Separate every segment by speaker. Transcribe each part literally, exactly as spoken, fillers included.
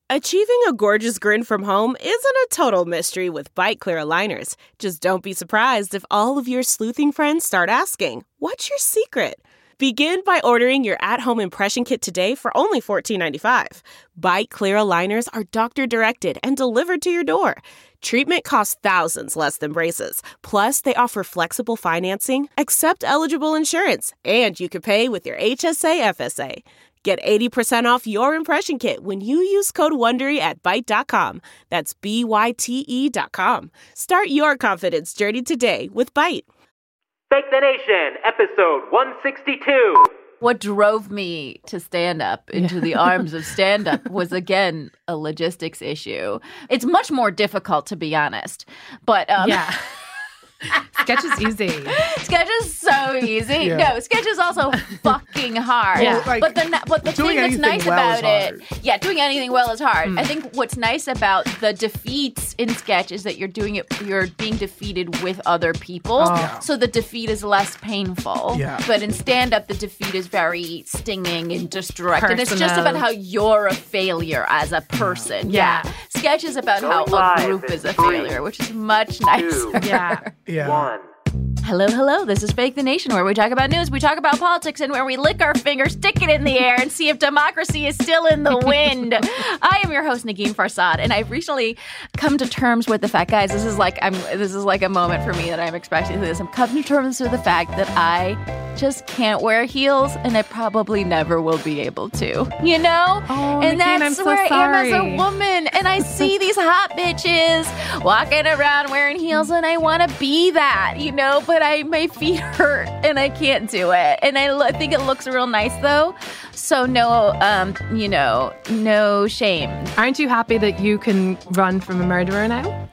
Speaker 1: Achieving a gorgeous grin from home isn't a total mystery with Byte Clear aligners. Just don't be surprised if all of your sleuthing friends start asking, "What's your secret?" Begin by ordering your at-home impression kit today for only fourteen ninety-five. Byte Clear aligners are doctor-directed and delivered to your door. Treatment costs thousands less than braces. Plus, they offer flexible financing, accept eligible insurance, and you can pay with your H S A F S A. Get eighty percent off your impression kit when you use code WONDERY at byte dot com. That's B Y T E dot com. Start your confidence journey today with Byte.
Speaker 2: Fake the Nation, episode one sixty-two.
Speaker 3: What drove me to stand up into the arms of stand up was, again, a logistics issue. It's much more difficult, to be honest. But um,
Speaker 4: yeah. Sketch is easy.
Speaker 3: Sketch is so easy.
Speaker 5: Yeah.
Speaker 3: No, sketch is also fucking hard.
Speaker 4: Yeah.
Speaker 5: Well, like,
Speaker 3: but the but the thing
Speaker 5: doing
Speaker 3: that's
Speaker 5: anything
Speaker 3: nice
Speaker 5: well
Speaker 3: about
Speaker 5: is
Speaker 3: it,
Speaker 5: hard.
Speaker 3: yeah, doing anything well is hard.
Speaker 4: Mm.
Speaker 3: I think what's nice about the defeats in sketch is that you're doing it. You're being defeated with other people,
Speaker 5: Oh. Yeah.
Speaker 3: so the defeat is less painful.
Speaker 5: Yeah.
Speaker 3: But in stand up, the defeat is very stinging and just direct, and it's just
Speaker 4: Personal.
Speaker 3: about how you're a failure as a person.
Speaker 4: Yeah.
Speaker 3: Sketch is about
Speaker 2: Going
Speaker 3: how a
Speaker 2: live
Speaker 3: group
Speaker 2: in
Speaker 3: is a
Speaker 2: three,
Speaker 3: failure, which is much nicer.
Speaker 4: Yeah.
Speaker 5: Yeah.
Speaker 2: One.
Speaker 3: Hello, hello. This is Fake the Nation, where we talk about news, we talk about politics, and where we lick our fingers, stick it in the air, and see if democracy is still in the wind. I am your host, Negin Farsad, and I've recently come to terms with the fact, guys, this is like I'm. This is like a moment for me that I'm expecting this. I'm coming to terms with the fact that I just can't wear heels, and I probably never will be able to. You know?
Speaker 4: Oh,
Speaker 3: and
Speaker 4: Negin,
Speaker 3: that's
Speaker 4: I'm so
Speaker 3: where I am as a
Speaker 4: sorry.
Speaker 3: woman, and I see these hot bitches walking around wearing heels, and I want to be that, you know? But I my feet hurt and I can't do it. And I, lo- I think it looks real nice though. So no, um, you know, no shame.
Speaker 4: Aren't you happy that you can run from a murderer now?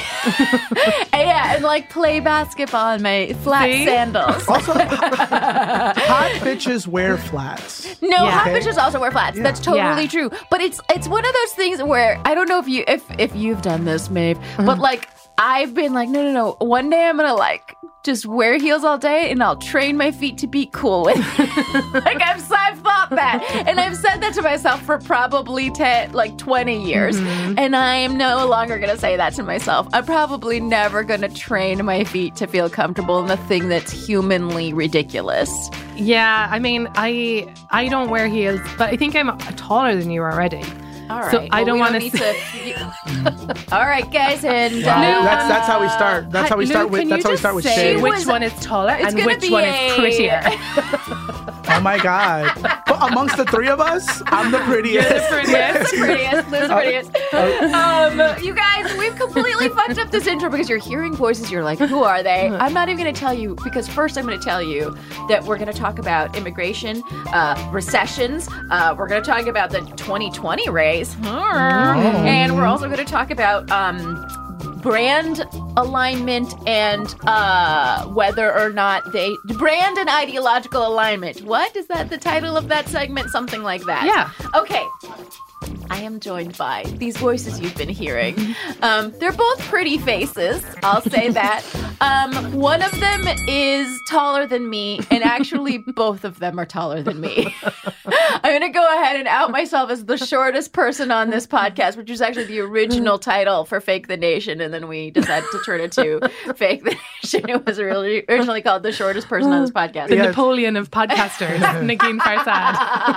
Speaker 3: I, yeah, and like play basketball in my flat
Speaker 4: See?
Speaker 3: sandals.
Speaker 5: Also, hot bitches wear flats.
Speaker 3: No,
Speaker 4: Yeah.
Speaker 3: hot
Speaker 5: Okay.
Speaker 3: bitches also wear flats.
Speaker 5: Yeah.
Speaker 3: That's totally
Speaker 4: Yeah.
Speaker 3: true. But it's it's one of those things where I don't know if you if if you've done this, Maeve, but like I've been like, no, no, no. One day I'm gonna like just wear heels all day and I'll train my feet to be cool with it. Like I've, I've thought that. And I've said that to myself for probably ten, like twenty years.
Speaker 4: Mm-hmm.
Speaker 3: And I am no longer going to say that to myself. I'm probably never going to train my feet to feel comfortable in the thing that's humanly ridiculous.
Speaker 4: Yeah, I mean, I I don't wear heels, but I think I'm taller than you already.
Speaker 3: All right.
Speaker 4: So I don't
Speaker 3: we
Speaker 4: wanna
Speaker 3: need
Speaker 4: say-
Speaker 3: to. All right, guys. And
Speaker 5: Wow.
Speaker 3: uh,
Speaker 5: that's that's how we start. That's how we
Speaker 4: Lou,
Speaker 5: start with.
Speaker 4: can
Speaker 5: That's
Speaker 4: you
Speaker 5: how we
Speaker 4: just
Speaker 5: start with
Speaker 4: say
Speaker 5: shade.
Speaker 4: which
Speaker 3: was-
Speaker 4: one is taller
Speaker 3: it's
Speaker 4: and
Speaker 3: gonna
Speaker 4: which
Speaker 3: be
Speaker 4: one
Speaker 3: a-
Speaker 4: is prettier?
Speaker 5: Oh my god! But amongst the three of us, I'm the prettiest.
Speaker 4: You're the prettiest.
Speaker 3: the prettiest, Lou's the prettiest. Um, you guys, we've completely fucked up this intro because you're hearing voices. You're like, who are they? I'm not even going to tell you because first I'm going to tell you that we're going to talk about immigration, uh, recessions. Uh, we're going to talk about the twenty twenty race, and we're also going to talk about um, brand alignment and uh, whether or not they brand and ideological alignment. What is that? The title of that segment? Something like that.
Speaker 4: Yeah.
Speaker 3: Okay. I am joined by these voices you've been hearing. Um, they're both pretty faces, I'll say that. Um, one of them is taller than me, and actually both of them are taller than me. I'm going to go ahead and out myself as the shortest person on this podcast, which was actually the original title for Fake the Nation, and then we decided to turn it to Fake the Nation. It was really originally called The Shortest Person on this podcast.
Speaker 4: The
Speaker 5: Yeah.
Speaker 4: Napoleon of podcasters, Negin Farsad.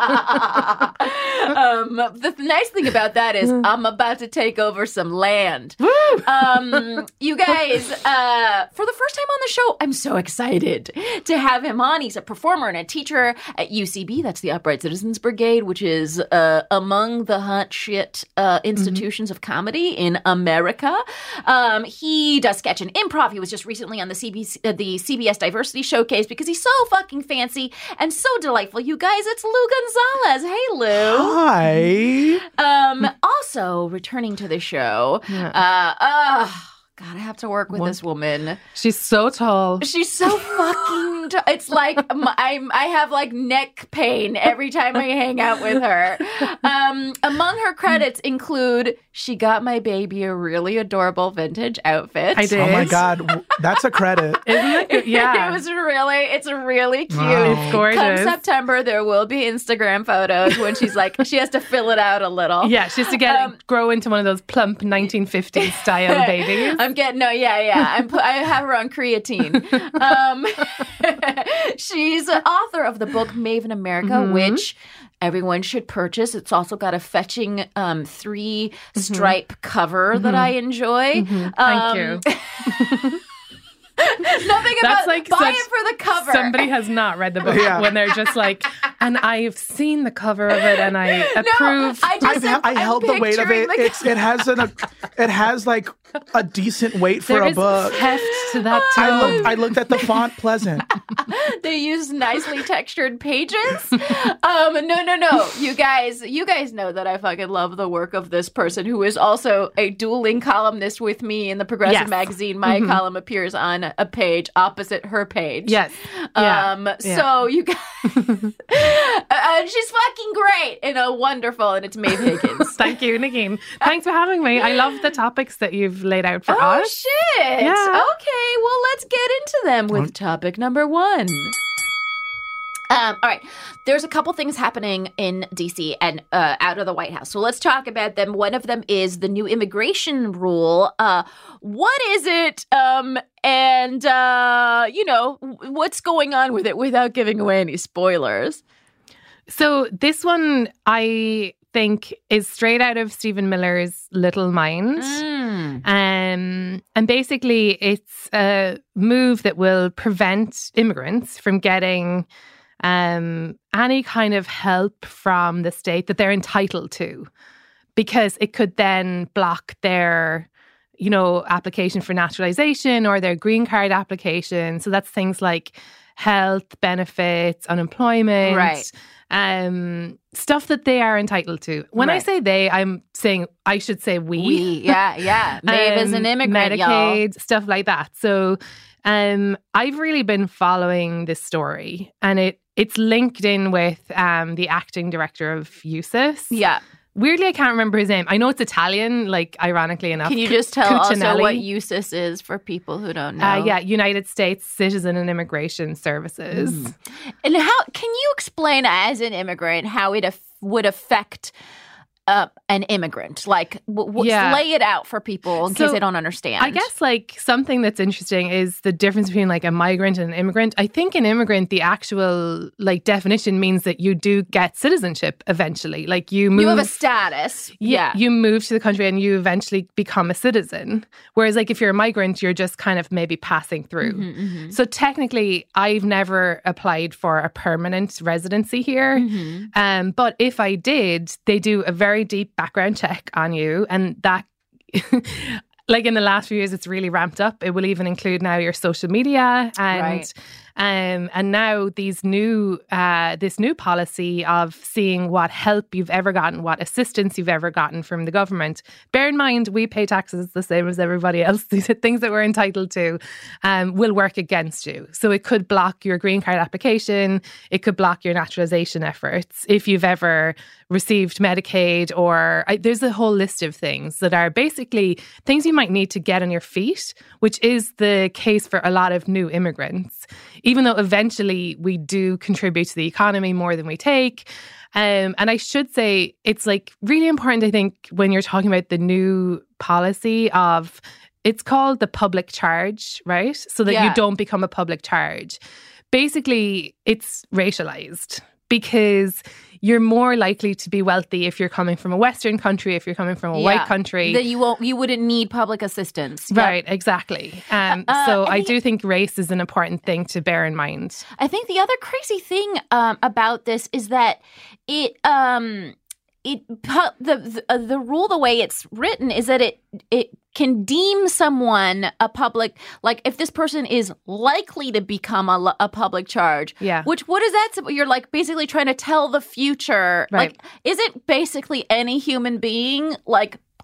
Speaker 3: um, the nice thing about that is I'm about to take over some land. Um, you guys, uh, for the first time on the show, I'm so excited to have him on. He's a performer and a teacher at U C B. That's the Upright Citizens Brigade, which is uh, among the hot shit uh, institutions of comedy in America. Um, he does sketch and improv. He was just recently on the C B C, uh, the C B S Diversity Showcase because he's so fucking fancy and so delightful. You guys, it's Lou Gonzalez. Hey, Lou.
Speaker 5: Hi.
Speaker 3: Um, also returning to the show, uh, uh, God, I have to work with
Speaker 4: One-
Speaker 3: this woman.
Speaker 4: She's so tall.
Speaker 3: She's so fucking. T- it's like m- I'm. I have like neck pain every time I hang out with her. Um, among her credits include she got my baby a really adorable vintage outfit.
Speaker 4: I did.
Speaker 5: Oh my God, w- that's a credit.
Speaker 4: Isn't it? Yeah.
Speaker 3: it was really. It's really cute.
Speaker 5: Wow.
Speaker 4: It's gorgeous.
Speaker 3: Come September, there will be Instagram photos when she's like she has to fill it out a little.
Speaker 4: Yeah, she has to get
Speaker 3: Um,
Speaker 4: grow into one of those plump nineteen fifties style babies.
Speaker 3: I'm getting no, yeah, yeah. I'm pu- I have her on creatine. Um, she's an author of the book Maven America,
Speaker 4: Mm-hmm.
Speaker 3: which everyone should purchase. It's also got a fetching um, three stripe cover that I enjoy.
Speaker 4: Mm-hmm. Thank
Speaker 3: Um,
Speaker 4: you.
Speaker 3: Nothing
Speaker 4: That's
Speaker 3: about
Speaker 4: like
Speaker 3: buy
Speaker 4: such-
Speaker 3: it for the cover.
Speaker 4: Somebody has not read the book
Speaker 5: Yeah.
Speaker 4: when they're just like, and I've seen the cover of it and I approve.
Speaker 3: I just
Speaker 5: I've,
Speaker 3: am-
Speaker 5: I
Speaker 3: I'm
Speaker 5: held the weight of
Speaker 3: picturing
Speaker 5: it.
Speaker 3: the-
Speaker 5: It's it has an a, it has like a decent weight for
Speaker 4: there
Speaker 5: a
Speaker 4: is
Speaker 5: book.
Speaker 4: heft to that too.
Speaker 5: I looked I looked at the font, pleasant.
Speaker 3: They use nicely textured pages. Um, no, no, no. You guys, you guys know that I fucking love the work of this person who is also a dueling columnist with me in the Progressive
Speaker 4: Yes.
Speaker 3: magazine. My column appears on a page opposite her page.
Speaker 4: Yes. Yeah.
Speaker 3: Um.
Speaker 4: Yeah.
Speaker 3: So you guys, uh, she's fucking great and a wonderful, and it's Maeve Higgins.
Speaker 4: Thank you, Nagin. Thanks for having me. I love the topics that you've laid out for
Speaker 3: Oh
Speaker 4: us.
Speaker 3: shit!
Speaker 4: Yeah.
Speaker 3: Okay, well let's get into them with topic number one. Um, all right, there's a couple things happening in D C and uh, out of the White House. So let's talk about them. One of them is the new immigration rule. Uh, what is it? Um, and, uh, you know, what's going on with it without giving away any spoilers?
Speaker 4: So this one, I think, is straight out of Stephen Miller's Little Mind.
Speaker 3: Mm.
Speaker 4: Um, and basically, it's a move that will prevent immigrants from getting um, any kind of help from the state that they're entitled to, because it could then block their, you know, application for naturalization or their green card application. So that's things like health benefits, unemployment,
Speaker 3: Right.
Speaker 4: um, stuff that they are entitled to. When I
Speaker 3: Right.
Speaker 4: say they, I'm saying I should say we.
Speaker 3: We, yeah, yeah. Maeve is an
Speaker 4: Um,
Speaker 3: immigrant, y'all.
Speaker 4: Medicaid, stuff like that. So um, I've really been following this story, and it it's linked in with um, the acting director of U S I S.
Speaker 3: Yeah.
Speaker 4: Weirdly, I can't remember his name. I know it's Italian, like ironically enough.
Speaker 3: Can you just tell also
Speaker 4: Cuccinelli.
Speaker 3: what U S I S is for people who don't know?
Speaker 4: Uh, yeah, United States Citizen and Immigration Services.
Speaker 3: Mm. And how can you explain as an immigrant how it af- would affect uh, an immigrant? Like, w- w-
Speaker 4: Yeah.
Speaker 3: lay it out for people in
Speaker 4: So,
Speaker 3: case they don't understand.
Speaker 4: I guess like something that's interesting is the difference between like a migrant and an immigrant. I think an immigrant, the actual like definition means that you do get citizenship eventually. Like you move.
Speaker 3: you have a status.
Speaker 4: Yeah,
Speaker 3: Yeah.
Speaker 4: you move to the country and you eventually become a citizen. Whereas, like, if you're a migrant, you're just kind of maybe passing through.
Speaker 3: Mm-hmm,
Speaker 4: So, technically, I've never applied for a permanent residency here.
Speaker 3: Mm-hmm.
Speaker 4: Um, but if I did, they do a very deep background check on you, and that. Like in the last few years, it's really ramped up. It will even include now your social media and
Speaker 3: Right.
Speaker 4: um, and now these new uh, this new policy of seeing what help you've ever gotten, what assistance you've ever gotten from the government. Bear in mind, we pay taxes the same as everybody else. These are things that we're entitled to. Um, will work against you. So it could block your green card application. It could block your naturalization efforts if you've ever received Medicaid, or I, there's a whole list of things that are basically things you might need to get on your feet, which is the case for a lot of new immigrants, even though eventually we do contribute to the economy more than we take. Um, and I should say it's like really important, I think, when you're talking about the new policy of, it's called the public charge, right? So that
Speaker 3: Yeah.
Speaker 4: you don't become a public charge. Basically, it's racialized because you're more likely to be wealthy if you're coming from a Western country, if you're coming from a
Speaker 3: Yeah.
Speaker 4: white country.
Speaker 3: That you won't, you wouldn't need public assistance. Yep.
Speaker 4: Right, exactly. Um,
Speaker 3: Uh,
Speaker 4: so
Speaker 3: and
Speaker 4: I
Speaker 3: the-
Speaker 4: do think race is an important thing to bear in mind.
Speaker 3: I think the other crazy thing um, about this is that it um it pu- the the, uh, the rule, the way it's written, is that it it can deem someone a public, like if this person is likely to become a, lo- a public charge.
Speaker 4: Yeah.
Speaker 3: Which, what is that? sup- You're like basically trying to tell the future.
Speaker 4: Right.
Speaker 3: Like, isn't basically any human being like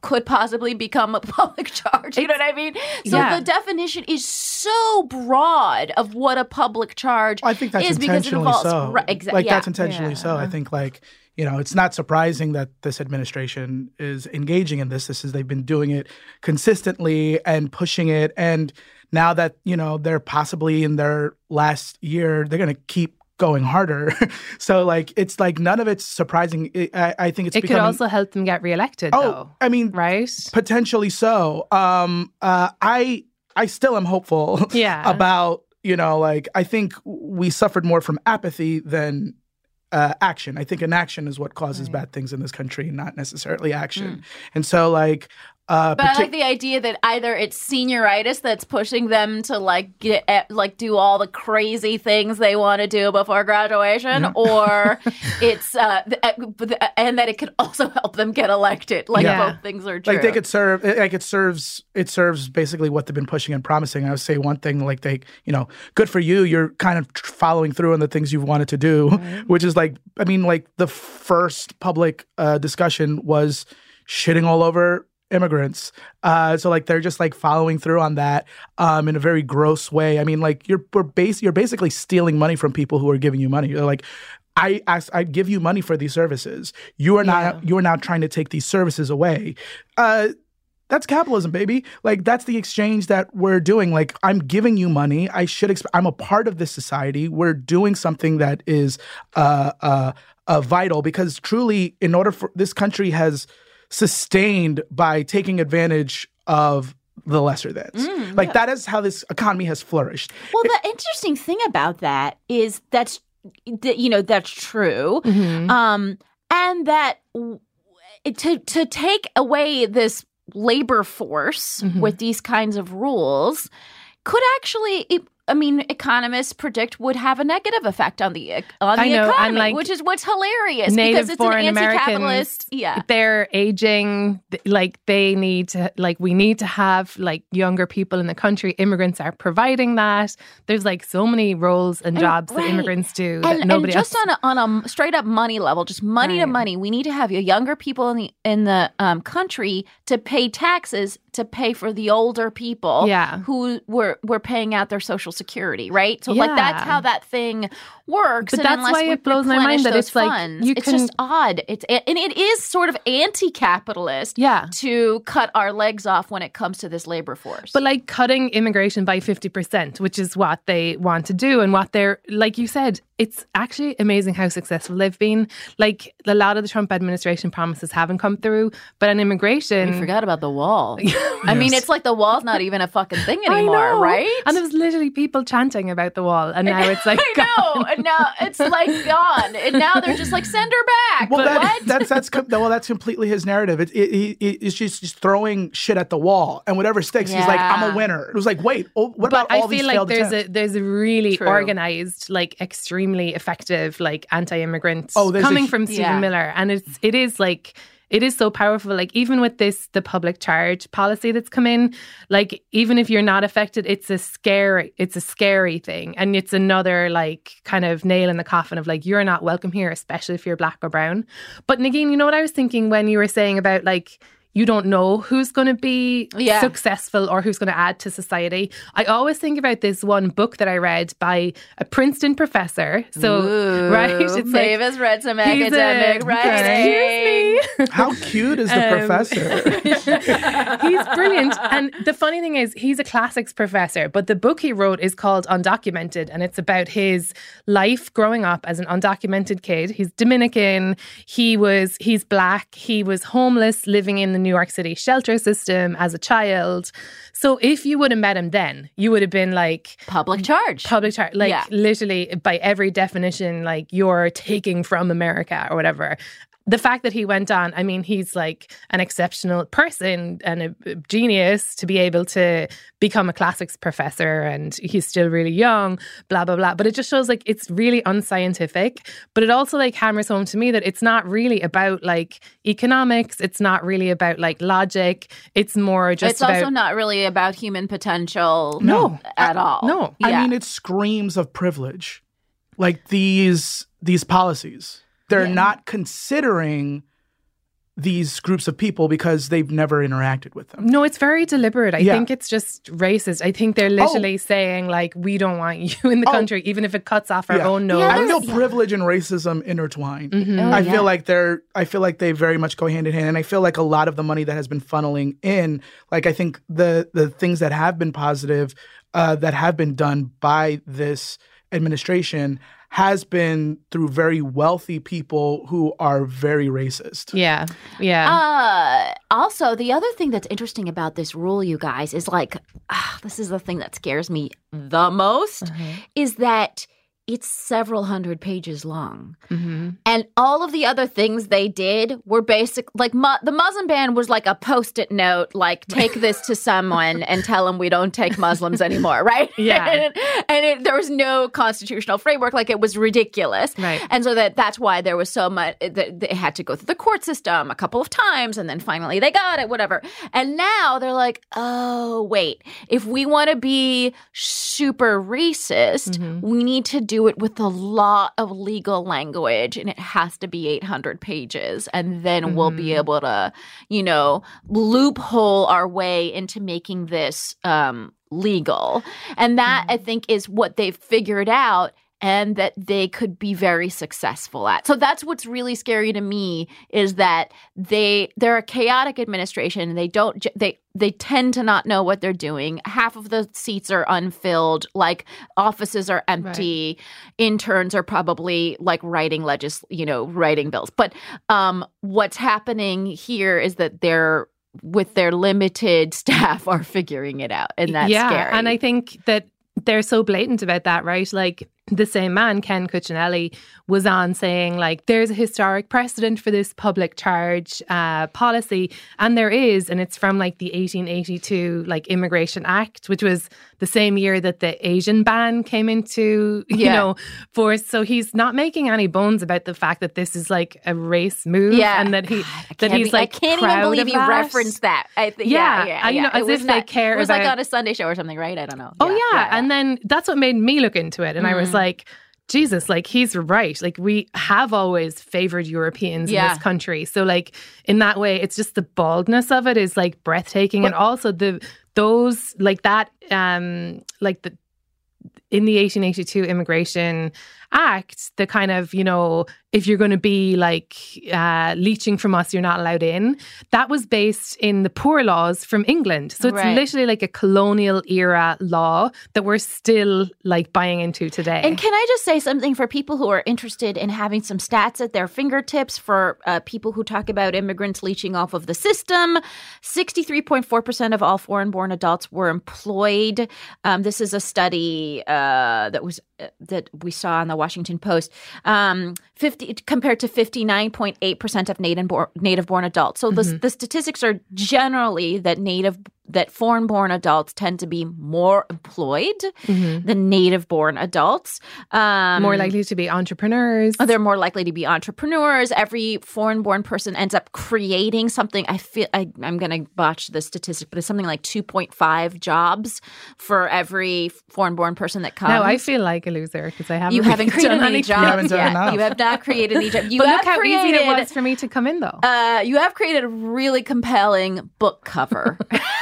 Speaker 3: could possibly become a public charge. You know what I mean? So
Speaker 4: yeah.
Speaker 3: the definition is so broad of what a public charge
Speaker 5: I think that's
Speaker 3: is because it
Speaker 5: intentionally
Speaker 3: involves
Speaker 5: so.
Speaker 3: Right, exa-
Speaker 5: like
Speaker 3: yeah.
Speaker 5: that's intentionally
Speaker 4: Yeah.
Speaker 5: so. I think like, you know, it's not surprising that this administration is engaging in this. This is they've been doing it consistently and pushing it. And now that, you know, they're possibly in their last year, they're going to keep going harder. So like it's like none of it's surprising. It, I, I think it's
Speaker 4: It
Speaker 5: becoming,
Speaker 4: could also help them get reelected,
Speaker 5: oh,
Speaker 4: though.
Speaker 5: I mean,
Speaker 4: Right?
Speaker 5: potentially so. Um, uh, I I still am hopeful
Speaker 4: Yeah.
Speaker 5: about, you know, like I think we suffered more from apathy than uh, action. I think inaction is what causes
Speaker 4: Right.
Speaker 5: bad things in this country, not necessarily action. And so like uh
Speaker 3: But I
Speaker 5: partic-
Speaker 3: like the idea that either it's senioritis that's pushing them to like get eh, like do all the crazy things they want to do before graduation, or it's uh, th- eh, th- and that it could also help them get elected. Like
Speaker 4: Yeah.
Speaker 3: both things are true.
Speaker 5: like they could serve like it serves it serves basically what they've been pushing and promising. I would say one thing like they, you know, good for you, you're kind of tr- following through on the things you've wanted to do, which is like I mean like the first public uh, discussion was shitting all over immigrants. Uh, so like they're just like following through on that um, in a very gross way. I mean, like you're we're base you're basically stealing money from people who are giving you money. You're like, I ask, I give you money for these services. You are
Speaker 4: Yeah.
Speaker 5: not you are now trying to take these services away. Uh, that's capitalism, baby. Like that's the exchange that we're doing. Like I'm giving you money. I should. Exp- I'm a part of this society. We're doing something that is uh, uh, uh, vital because truly, in order for this country has sustained by taking advantage of the lesser thans.
Speaker 3: Mm,
Speaker 5: like
Speaker 3: yeah.
Speaker 5: that is how this economy has flourished.
Speaker 3: Well, the interesting thing about that is that's that, you know that's true,
Speaker 4: Mhm.
Speaker 3: um, and that w- to to take away this labor force
Speaker 4: Mhm.
Speaker 3: with these kinds of rules could actually. It, I mean, economists predict would have a negative effect on the on the
Speaker 4: I know, and,
Speaker 3: economy,
Speaker 4: like,
Speaker 3: which is what's hilarious
Speaker 4: Native
Speaker 3: because it's
Speaker 4: foreign
Speaker 3: an
Speaker 4: Americans,
Speaker 3: anti-capitalist. Yeah,
Speaker 4: they're aging. th- Like they need to, like we need to have like younger people in the country. Immigrants are providing that. There's like so many roles and jobs
Speaker 3: right.
Speaker 4: that immigrants do that
Speaker 3: and,
Speaker 4: nobody
Speaker 3: and just
Speaker 4: else.
Speaker 3: on a, on a straight up money level, just money to
Speaker 4: Right.
Speaker 3: money, we need to have younger people in the in the um, country to pay taxes to pay for the older people
Speaker 4: Yeah.
Speaker 3: who were were paying out their Social Security, right? So like that's
Speaker 4: Yeah.
Speaker 3: how that thing works.
Speaker 4: But
Speaker 3: and
Speaker 4: that's
Speaker 3: unless
Speaker 4: why
Speaker 3: we
Speaker 4: it blows my mind
Speaker 3: replenish
Speaker 4: that
Speaker 3: those
Speaker 4: it's like
Speaker 3: funds,
Speaker 4: you
Speaker 3: it's
Speaker 4: can-
Speaker 3: just odd. It's and it is sort of anti-capitalist
Speaker 4: Yeah.
Speaker 3: to cut our legs off when it comes to this labor force.
Speaker 4: But like cutting immigration by fifty percent, which is what they want to do and what they're, like you said, it's actually amazing how successful they've been. Like a lot of the Trump administration promises haven't come through, but on immigration.
Speaker 3: we forgot about the wall. I mean, it's like the wall's not even a fucking thing
Speaker 4: I
Speaker 3: anymore,
Speaker 4: know.
Speaker 3: right?
Speaker 4: And there was literally people chanting about the wall, and now it's like
Speaker 3: I know,
Speaker 4: gone.
Speaker 3: and now it's like gone, and now they're just like send her back.
Speaker 5: Well,
Speaker 3: But
Speaker 5: that,
Speaker 3: what?
Speaker 5: that's that's com- well, that's completely his narrative. It, it, it, it's just, just throwing shit at the wall, and whatever sticks, he's like, "I'm
Speaker 3: Yeah.
Speaker 5: a winner." It was like, wait, oh, what
Speaker 4: But
Speaker 5: about all
Speaker 4: I
Speaker 5: these
Speaker 4: feel like
Speaker 5: failed
Speaker 4: there's
Speaker 5: attempts?
Speaker 4: a there's a really
Speaker 3: True.
Speaker 4: organized, like extremely effective, like anti-immigrant
Speaker 5: Oh, there's a
Speaker 4: coming
Speaker 5: hu-
Speaker 4: from Stephen
Speaker 3: Yeah.
Speaker 4: Miller, and it's it is like. It is so powerful. Like even with this, the public charge policy that's come in, like even if you're not affected, it's a scary, it's a scary thing. And it's another like kind of nail in the coffin of like, you're not welcome here, especially if you're black or brown. But Nagin, you know what I was thinking when you were saying about like, you don't know who's going to be
Speaker 3: Yeah.
Speaker 4: successful or who's going to add to society. I always think about this one book that I read by a Princeton professor. So,
Speaker 3: Ooh,
Speaker 4: right? It's like,
Speaker 3: Davis read some
Speaker 4: he's
Speaker 3: academic
Speaker 4: a-
Speaker 3: writing.
Speaker 4: Excuse me.
Speaker 5: How cute is the
Speaker 4: Um,
Speaker 5: professor?
Speaker 4: He's brilliant. And the funny thing is, he's a classics professor, but the book he wrote is called Undocumented, and it's about his life growing up as an undocumented kid. He's Dominican. He was, he's black. He was homeless, living in the New York City shelter system as a child. So if you would have met him then, you would have been like,
Speaker 3: Public charge.
Speaker 4: public charge, like
Speaker 3: Yeah.
Speaker 4: literally by every definition, like you're taking from America or whatever. The fact that he went on, I mean, he's like an exceptional person and a a genius to be able to become a classics professor, and he's still really young, blah, blah, blah. But it just shows like it's really unscientific. But it also like hammers home to me that it's not really about like economics. It's not really about like logic. It's more just
Speaker 3: It's
Speaker 4: about...
Speaker 3: also not really about human potential
Speaker 5: No.
Speaker 3: at all.
Speaker 4: no.
Speaker 3: Yeah.
Speaker 5: I mean, it screams of privilege. Like these these policies, they're
Speaker 3: Yeah.
Speaker 5: not considering these groups of people because they've never interacted with them.
Speaker 4: No, it's very deliberate. I
Speaker 5: Yeah.
Speaker 4: think it's just racist. I think they're literally saying, like, we don't want you in the
Speaker 5: Oh.
Speaker 4: country, even if it cuts off our
Speaker 5: Yeah.
Speaker 4: own nose.
Speaker 3: Yeah,
Speaker 5: I feel
Speaker 3: there's-
Speaker 5: privilege and racism intertwined.
Speaker 4: Mhm.
Speaker 3: Oh,
Speaker 5: I
Speaker 3: yeah.
Speaker 5: feel like they're I feel like they very much go hand in hand. And I feel like a lot of the money that has been funneling in, like I think the the things that have been positive, uh, that have been done by this administration has been through very wealthy people who are very racist.
Speaker 4: Yeah, yeah.
Speaker 3: Uh, also, the other thing that's interesting about this rule, you guys, is like, ah, this is the thing that scares me the most, is that it's several hundred pages long.
Speaker 4: Mm-hmm.
Speaker 3: And all of the other things they did were basic, like mu- the Muslim ban was like a post-it note, like take this to someone and tell them we don't take Muslims anymore, right?
Speaker 4: Yeah.
Speaker 3: and and it, there was no constitutional framework, like it was ridiculous.
Speaker 4: Right.
Speaker 3: And so that that's why there was so much, that they had to go through the court system a couple of times and then finally they got it, whatever. And now they're like, oh, wait, if we want to be super racist,
Speaker 4: Mhm.
Speaker 3: we need to do it with a lot of legal language and it has to be eight hundred pages. And then we'll be
Speaker 4: Mhm.
Speaker 3: able to, you know, loophole our way into making this um, legal. And that, I think, is what they've figured out and that they could be very successful at. So that's what's really scary to me is that they they're a chaotic administration. They don't j- they they tend to not know what they're doing. Half of the seats are unfilled, like offices are empty. Interns are probably like writing legis, you know, writing bills. But um, what's happening here is that they're with their limited staff are figuring it out, and that's
Speaker 4: yeah,
Speaker 3: scary.
Speaker 4: and I think that they're so blatant about that, right? Like the same man, Ken Cuccinelli, was on saying like there's a historic precedent for this public charge uh, policy, and there is, and it's from like the eighteen eighty-two like Immigration Act, which was the same year that the Asian ban came into you
Speaker 3: Yeah.
Speaker 4: know force. So he's not making any bones about the fact that this is like a race move,
Speaker 3: Yeah.
Speaker 4: and that he
Speaker 3: God, I
Speaker 4: that
Speaker 3: can't
Speaker 4: he's
Speaker 3: be-
Speaker 4: like
Speaker 3: I can't even
Speaker 4: proud
Speaker 3: believe
Speaker 4: of
Speaker 3: you
Speaker 4: that.
Speaker 3: referenced that. I think,
Speaker 4: Yeah,
Speaker 3: yeah, yeah,
Speaker 4: and, you
Speaker 3: yeah.
Speaker 4: know, as
Speaker 3: It was
Speaker 4: if they
Speaker 3: not-
Speaker 4: care
Speaker 3: It was like
Speaker 4: about-
Speaker 3: on a Sunday show or something, right? I don't know.
Speaker 4: Oh yeah, and then that's what made me look into it, and I was
Speaker 3: Mm.
Speaker 4: like, Jesus, like he's right. Like we have always favored Europeans in
Speaker 3: Yeah.
Speaker 4: this country, so like in that way, it's just the baldness of it is like breathtaking, and also the those like that, um, like the in the eighteen eighty-two Immigration Act, the kind of, you know, if you're going to be like uh, leeching from us, you're not allowed in. That was based in the Poor Laws from England. So it's
Speaker 3: Right.
Speaker 4: literally like a colonial era law that we're still like buying into today.
Speaker 3: And can I just say something for people who are interested in having some stats at their fingertips for uh, people who talk about immigrants leeching off of the system? sixty-three point four percent of all foreign-born adults were employed. Um, this is a study uh, that was uh, that we saw on the Washington Post. Um, fifty compared to fifty-nine point eight percent of native-born native-born adults. So the the statistics are generally that native that foreign-born adults tend to be more employed than native-born adults. Um,
Speaker 4: More likely to be entrepreneurs.
Speaker 3: they're more likely to be entrepreneurs. Every foreign-born person ends up creating something. I feel I, I'm going to botch the statistic, but it's something like two point five jobs for every foreign-born person that comes.
Speaker 4: Now I feel like a loser because I haven't.
Speaker 3: you haven't
Speaker 4: really
Speaker 3: created
Speaker 4: done
Speaker 3: any
Speaker 4: anything.
Speaker 3: jobs
Speaker 5: haven't done
Speaker 3: yet.
Speaker 5: enough.
Speaker 3: You have not created any jobs. You
Speaker 4: But
Speaker 3: have
Speaker 4: look how
Speaker 3: created,
Speaker 4: easy it was for me to come in, though.
Speaker 3: Uh, you have created a really compelling book cover.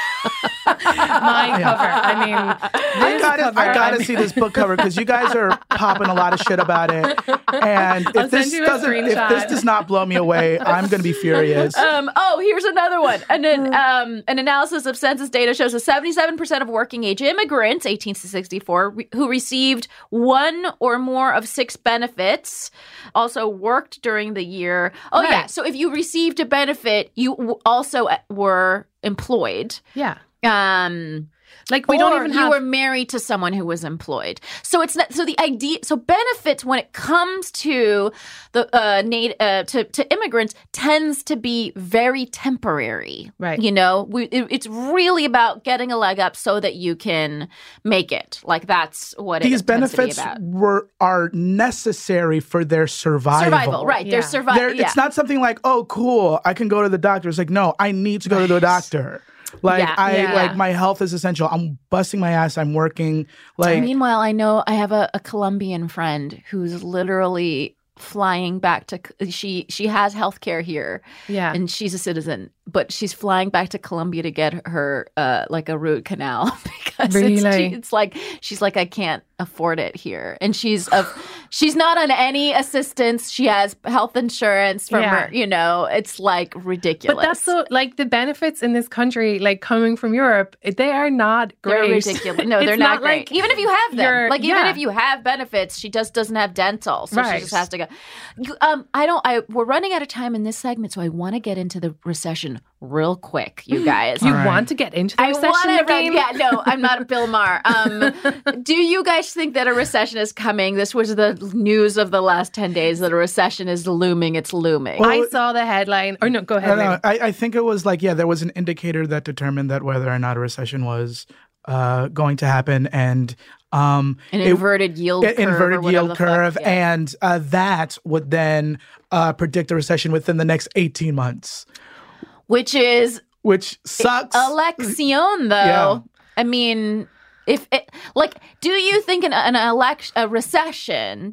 Speaker 4: My cover. I mean,
Speaker 5: I
Speaker 4: this
Speaker 5: gotta,
Speaker 4: cover,
Speaker 5: I gotta
Speaker 4: mean-
Speaker 5: see this book cover because you guys are popping a lot of shit about it. And
Speaker 4: I'll
Speaker 5: if this
Speaker 4: send you a
Speaker 5: doesn't, if this
Speaker 4: screenshot.
Speaker 5: does not blow me away, I'm gonna be furious.
Speaker 3: Um, oh, here's another one. And then um, an analysis of census data shows that seventy-seven percent of working age immigrants, eighteen to sixty-four, re- who received one or more of six benefits, also worked during the year. Oh,
Speaker 4: Right.
Speaker 3: yeah. So if you received a benefit, you w- also uh, were employed.
Speaker 4: Yeah.
Speaker 3: Um,
Speaker 4: Like we
Speaker 3: or
Speaker 4: don't even
Speaker 3: you
Speaker 4: have.
Speaker 3: were married to someone who was employed. So it's not, so the idea, so benefits when it comes to the uh, nat- uh to, to immigrants tends to be very temporary.
Speaker 4: Right.
Speaker 3: You know, we, it, it's really about getting a leg up so that you can make it. Like that's what
Speaker 5: These
Speaker 3: it tends to be
Speaker 5: benefits
Speaker 3: about.
Speaker 5: were are necessary for their survival.
Speaker 3: Survival, right?
Speaker 4: Yeah.
Speaker 3: They're survival.
Speaker 5: They're-
Speaker 3: Yeah.
Speaker 5: It's not something like, oh, cool, I can go to the doctor. It's like, no, I need to go to the doctor. Like
Speaker 3: Yeah,
Speaker 5: I
Speaker 3: yeah.
Speaker 5: like my health is essential. I'm busting my ass. I'm working. Like
Speaker 3: Meanwhile, I know I have a, a Colombian friend who's literally flying back to she she has health care here.
Speaker 4: Yeah.
Speaker 3: And she's a citizen, but she's flying back to Colombia to get her uh, like a root canal because
Speaker 4: Really?
Speaker 3: it's, it's like she's like I can't afford it here, and she's a, she's not on any assistance. She has health insurance from
Speaker 4: Yeah.
Speaker 3: her. You know, it's like ridiculous.
Speaker 4: But that's so like the benefits in this country, like coming from Europe, they are not great.
Speaker 3: They're ridiculous. No, they're
Speaker 4: It's
Speaker 3: not, great.
Speaker 4: like
Speaker 3: Even if you have them,
Speaker 4: you're-
Speaker 3: like even
Speaker 4: yeah.
Speaker 3: if you have benefits, she just doesn't have dental, so
Speaker 4: Right.
Speaker 3: she just has to go. You, um, I don't. I we're running out of time in this segment, so I want to get into the recession real quick, you guys.
Speaker 4: You
Speaker 5: All right.
Speaker 4: want to get into the
Speaker 3: I
Speaker 4: recession
Speaker 3: want to.
Speaker 4: again?
Speaker 3: Yeah, no, I'm not Bill Maher. Um, do you guys think that a recession is coming? This was the news of the last ten days that a recession is looming. It's looming.
Speaker 5: Well,
Speaker 4: I saw the headline. Or no, go
Speaker 5: I,
Speaker 4: ahead.
Speaker 5: don't know.
Speaker 4: Megan.
Speaker 5: I, I think it was like, yeah, there was an indicator that determined that whether or not a recession was uh, going to happen. And um,
Speaker 3: An
Speaker 5: it-
Speaker 3: inverted yield
Speaker 5: an
Speaker 3: curve. or
Speaker 5: inverted
Speaker 3: whatever
Speaker 5: yield
Speaker 3: the fuck.
Speaker 5: curve.
Speaker 3: Yeah.
Speaker 5: And uh, that would then uh, predict a recession within the next eighteen months,
Speaker 3: Which is
Speaker 5: which sucks.
Speaker 3: election, though.
Speaker 5: Yeah.
Speaker 3: I mean, if it, like, do you think an, an election, a recession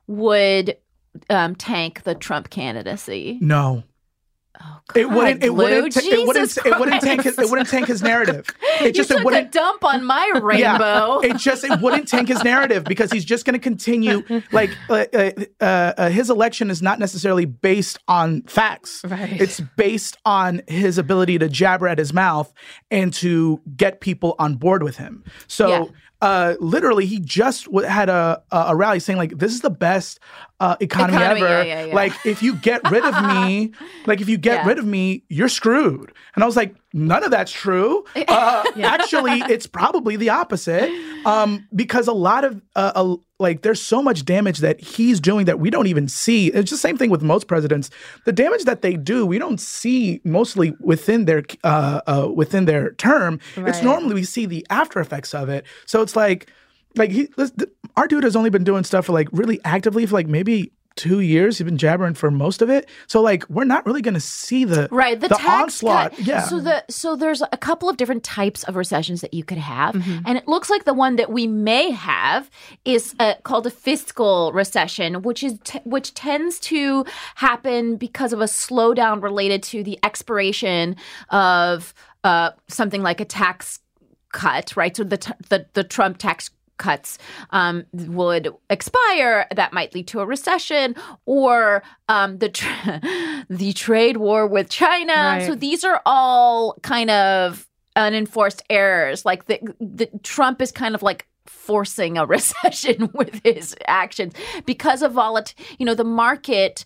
Speaker 3: would um, tank the Trump candidacy?
Speaker 5: No.
Speaker 3: Oh,
Speaker 5: It wouldn't. It
Speaker 3: God,
Speaker 5: wouldn't.
Speaker 3: Lou,
Speaker 5: ta- it wouldn't.
Speaker 3: Jesus
Speaker 5: It wouldn't tank. His, it
Speaker 3: Christ.
Speaker 5: wouldn't tank his narrative. It
Speaker 3: You
Speaker 5: just.
Speaker 3: took
Speaker 5: It wouldn't.
Speaker 3: a dump on my rainbow.
Speaker 5: Yeah, it just it wouldn't tank his narrative because he's just going to continue. Like uh, uh, uh, uh, his election is not necessarily based on facts.
Speaker 4: Right.
Speaker 5: It's based on his ability to jabber at his mouth and to get people on board with him. So.
Speaker 3: Yeah.
Speaker 5: Uh, literally, he just w- had a a rally saying like, "This is the best uh, economy,
Speaker 3: Economy,
Speaker 5: ever.
Speaker 3: yeah, yeah, yeah.
Speaker 5: Like, if you get rid of me, like if you get
Speaker 3: Yeah.
Speaker 5: rid of me, you're screwed." And I was like, "None of that's true. Uh, Actually, it's probably the opposite, um, because a lot of uh, uh, like there's so much damage that he's doing that we don't even see. It's the same thing with most presidents. The damage that they do, we don't see mostly within their uh, uh, within their term. It's
Speaker 4: Right.
Speaker 5: normally we see the after effects of it. So it's like, like he, this, th- our dude has only been doing stuff for like really actively for like maybe two years. He's been jabbering for most of it. So like we're not really going to see the
Speaker 3: Right, the,
Speaker 5: the
Speaker 3: tax
Speaker 5: onslaught.
Speaker 3: cut.
Speaker 5: Yeah.
Speaker 3: So the so there's a couple of different types of recessions that you could have,
Speaker 5: Mm-hmm.
Speaker 3: and it looks like the one that we may have is uh, called a fiscal recession, which is t- which tends to happen because of a slowdown related to the expiration of uh, something like a tax cut. Right, so the t- the the Trump tax cuts um, would expire. That might lead to a recession, or um, the tra- the trade war with China.
Speaker 4: Right.
Speaker 3: So these are all kind of unenforced errors. Like the, the Trump is kind of like forcing a recession with his actions because of volatility. You know, the market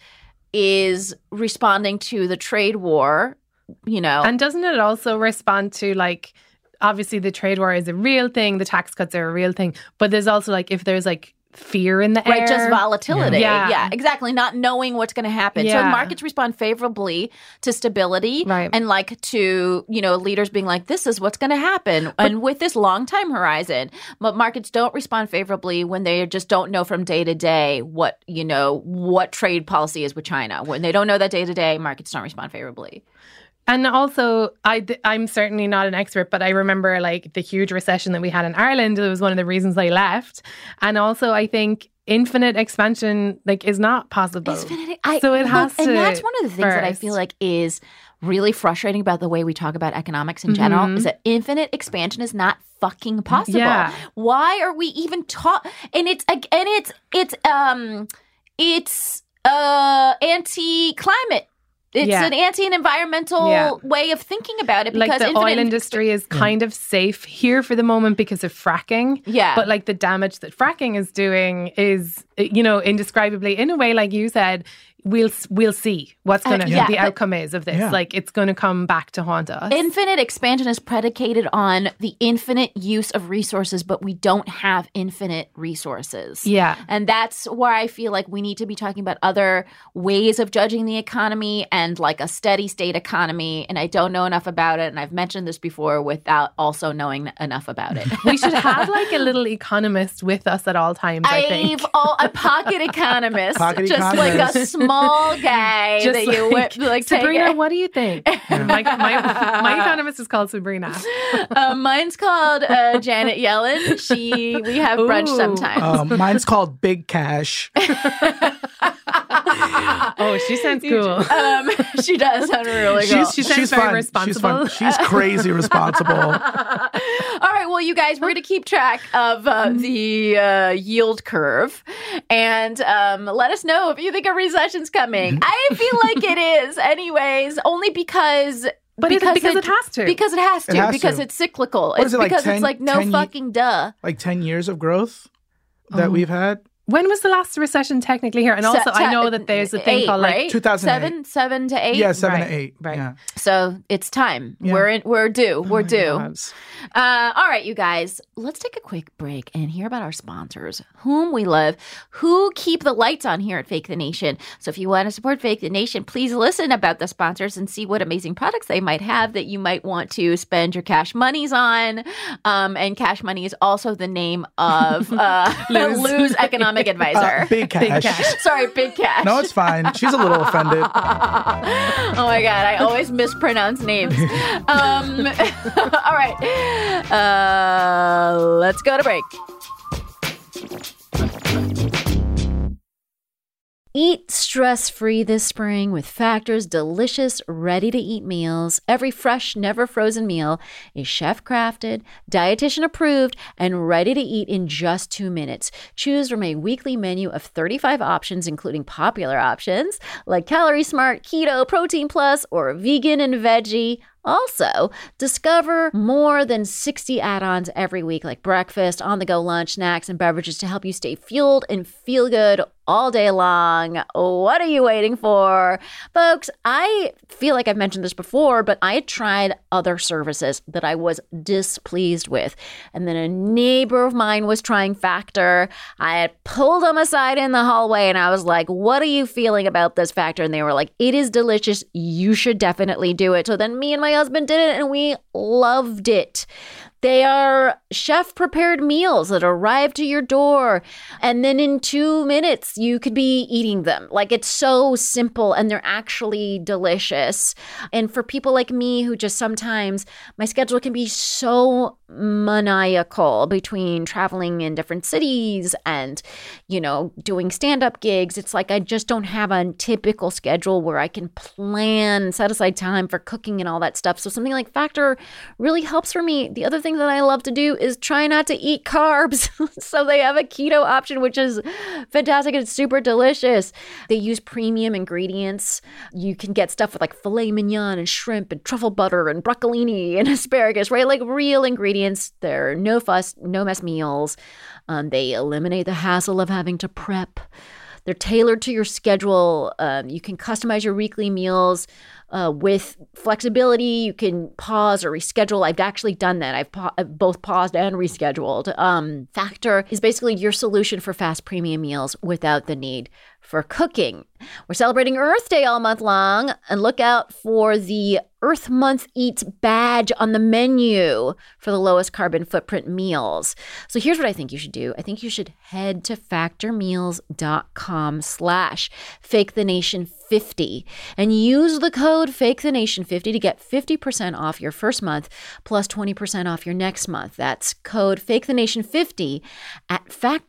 Speaker 3: is responding to the trade war. You know,
Speaker 4: And doesn't it also respond to like, obviously the trade war is a real thing, the tax cuts are a real thing, but there's also like if there's like fear in the air.
Speaker 3: right, just volatility.
Speaker 4: Yeah.
Speaker 3: Yeah, exactly. Not knowing what's going to happen. So
Speaker 4: Yeah.
Speaker 3: markets respond favorably to stability
Speaker 4: Right.
Speaker 3: and like to, you know, leaders being like, this is what's going to happen. And with this long time horizon, but markets don't respond favorably when they just don't know from day to day what, you know, what trade policy is with China. When they don't know that day to day, markets don't respond favorably.
Speaker 4: And also, I, I'm certainly not an expert, but I remember like the huge recession that we had in Ireland. It was one of the reasons I left. And also, I think infinite expansion like is not possible.
Speaker 3: Infinity- I-
Speaker 4: so it
Speaker 3: look,
Speaker 4: has to.
Speaker 3: And that's one of the things that I
Speaker 4: first.
Speaker 3: feel like is really frustrating about the way we talk about economics in general
Speaker 4: Mhm.
Speaker 3: is that infinite expansion is not fucking possible.
Speaker 4: Yeah.
Speaker 3: Why are we even taught? And it's and it's it's um it's uh anti-climate. It's
Speaker 4: Yeah.
Speaker 3: an anti-environmental
Speaker 4: Yeah.
Speaker 3: way of thinking about it because
Speaker 4: Like the
Speaker 3: infinite
Speaker 4: oil industry is kind of safe here for the moment because of fracking.
Speaker 3: Yeah.
Speaker 4: But like the damage that fracking is doing is, you know, indescribably in a way, like you said, we'll we'll see what's
Speaker 3: Uh,
Speaker 4: going to
Speaker 3: yeah,
Speaker 4: the
Speaker 3: but-
Speaker 4: outcome is of this.
Speaker 5: Yeah.
Speaker 4: Like it's going to come back to haunt us.
Speaker 3: Infinite expansion is predicated on the infinite use of resources, but we don't have infinite resources.
Speaker 4: Yeah.
Speaker 3: And that's where I feel like we need to be talking about other ways of judging the economy and like a steady state economy. And I don't know enough about it. And I've mentioned this before without also knowing enough about it.
Speaker 4: We should have like a little economist with us at all times, I think.
Speaker 3: I've all, a pocket economist,
Speaker 5: Pocket
Speaker 3: just like a
Speaker 5: economist.
Speaker 3: small guy
Speaker 4: Just
Speaker 3: that you
Speaker 4: like,
Speaker 3: would like take
Speaker 4: Sabrina,
Speaker 3: it.
Speaker 4: what do you think? my, my, my economist is called Sabrina.
Speaker 3: Uh, mine's called uh, Janet Yellen. She we have brunch
Speaker 4: Ooh.
Speaker 3: sometimes.
Speaker 5: Um, mine's called Big Cash.
Speaker 4: Oh, she sounds cool.
Speaker 3: Um, she does sound really cool.
Speaker 5: She's,
Speaker 4: She sounds
Speaker 5: she's
Speaker 4: very
Speaker 5: fun.
Speaker 4: responsible.
Speaker 5: She's fun. She's crazy responsible.
Speaker 3: All right, well, you guys, we're going to keep track of uh, the uh, yield curve and um, let us know if you think a recession's coming. I feel like it is, anyways, only because.
Speaker 4: But because, because it, it has to.
Speaker 3: Because it has to.
Speaker 5: It has
Speaker 3: because
Speaker 5: to.
Speaker 3: it's cyclical.
Speaker 5: What
Speaker 3: It's
Speaker 5: is it, like
Speaker 3: because
Speaker 5: ten
Speaker 3: it's like no
Speaker 5: ten ye-
Speaker 3: fucking duh.
Speaker 5: Like ten years of growth that
Speaker 4: Oh.
Speaker 5: we've had.
Speaker 4: When was the last recession technically here? And also,
Speaker 3: Se-
Speaker 4: I know that there's a thing
Speaker 3: eight,
Speaker 4: called like
Speaker 3: right?
Speaker 5: two thousand eight.
Speaker 3: Seven, seven to eight.
Speaker 5: Yeah, seven
Speaker 4: Right,
Speaker 5: to eight.
Speaker 4: right.
Speaker 5: Yeah.
Speaker 3: So it's time.
Speaker 5: Yeah.
Speaker 3: We're in, we're due. We're
Speaker 4: my
Speaker 3: due.
Speaker 4: God.
Speaker 3: Uh, all right, you guys, let's take a quick break and hear about our sponsors, whom we love, who keep the lights on here at Fake the Nation. So if you want to support Fake the Nation, please listen about the sponsors and see what amazing products they might have that you might want to spend your cash monies on. Um, and Cash Money is also the name of uh,
Speaker 4: Lou's.
Speaker 3: Lou's economic advisor.
Speaker 5: Uh, big cash.
Speaker 4: cash.
Speaker 3: Sorry, Big Cash.
Speaker 5: No, it's fine. She's a little offended.
Speaker 3: Oh my God, I always mispronounce names. Um, all right, uh, let's go to break. Eat stress-free this spring with Factor's delicious, ready-to-eat meals. Every fresh, never frozen meal is chef-crafted, dietitian-approved, and ready to eat in just two minutes. Choose from a weekly menu of thirty-five options, including popular options like Calorie Smart, Keto, Protein Plus, or Vegan and Veggie. Also, discover more than sixty add-ons every week, like breakfast, on-the-go lunch, snacks, and beverages to help you stay fueled and feel good all day long. What are you waiting for? Folks, I feel like I've mentioned this before, but I had tried other services that I was displeased with. And then a neighbor of mine was trying Factor. I had pulled them aside in the hallway and I was like, what are you feeling about this Factor? And they were like, it is delicious. You should definitely do it. So then me and my husband did it and we loved it. They are chef-prepared meals that arrive to your door, and then in two minutes, you could be eating them. Like, it's so simple, and they're actually delicious. And for people like me who just sometimes, my schedule can be so maniacal between traveling in different cities and, you know, doing stand-up gigs. It's like I just don't have a typical schedule where I can plan, set aside time for cooking and all that stuff. So something like Factor really helps for me. The other thing that I love to do is try not to eat carbs. So they have a keto option, which is fantastic. It's super delicious. They use premium ingredients. You can get stuff with like filet mignon and shrimp and truffle butter and broccolini and asparagus, right? Like real ingredients. They're no fuss, no mess meals. Um, they eliminate the hassle of having to prep. They're tailored to your schedule. Um, you can customize your weekly meals uh, with flexibility. You can pause or reschedule. I've actually done that. I've, pa- I've both paused and rescheduled. Um, Factor is basically your solution for fast premium meals without the need for cooking. We're celebrating Earth Day all month long, and look out for the Earth Month Eats badge on the menu for the lowest carbon footprint meals. So here's what I think you should do. I think you should head to factormeals.com slash fake the nation 50 and use the code fake the nation fifty to get fifty percent off your first month plus twenty percent off your next month. That's code fake the nation fifty at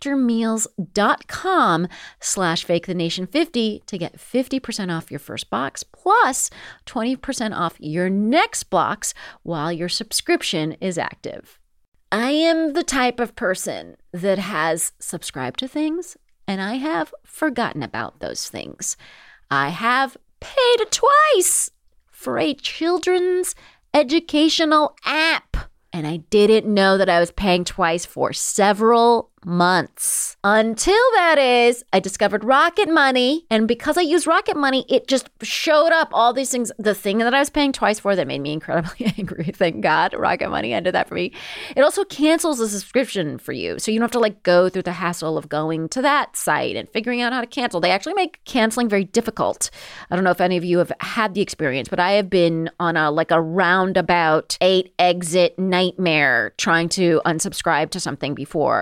Speaker 3: factormeals.com slash fake the nation 50 to get fifty percent off your first box plus twenty percent off your next box while your subscription is active. I am the type of person that has subscribed to things and I have forgotten about those things. I have paid twice for a children's educational app, and I didn't know that I was paying twice for several months. Until that is, I discovered Rocket Money, and because I use Rocket Money, it just showed up all these things. The thing that I was paying twice for that made me incredibly angry. Thank God Rocket Money ended that for me. It also cancels the subscription for you, so you don't have to like go through the hassle of going to that site and figuring out how to cancel. They actually make canceling very difficult. I don't know if any of you have had the experience, but I have been on a like a roundabout eight exit nightmare trying to unsubscribe to something before. Rocket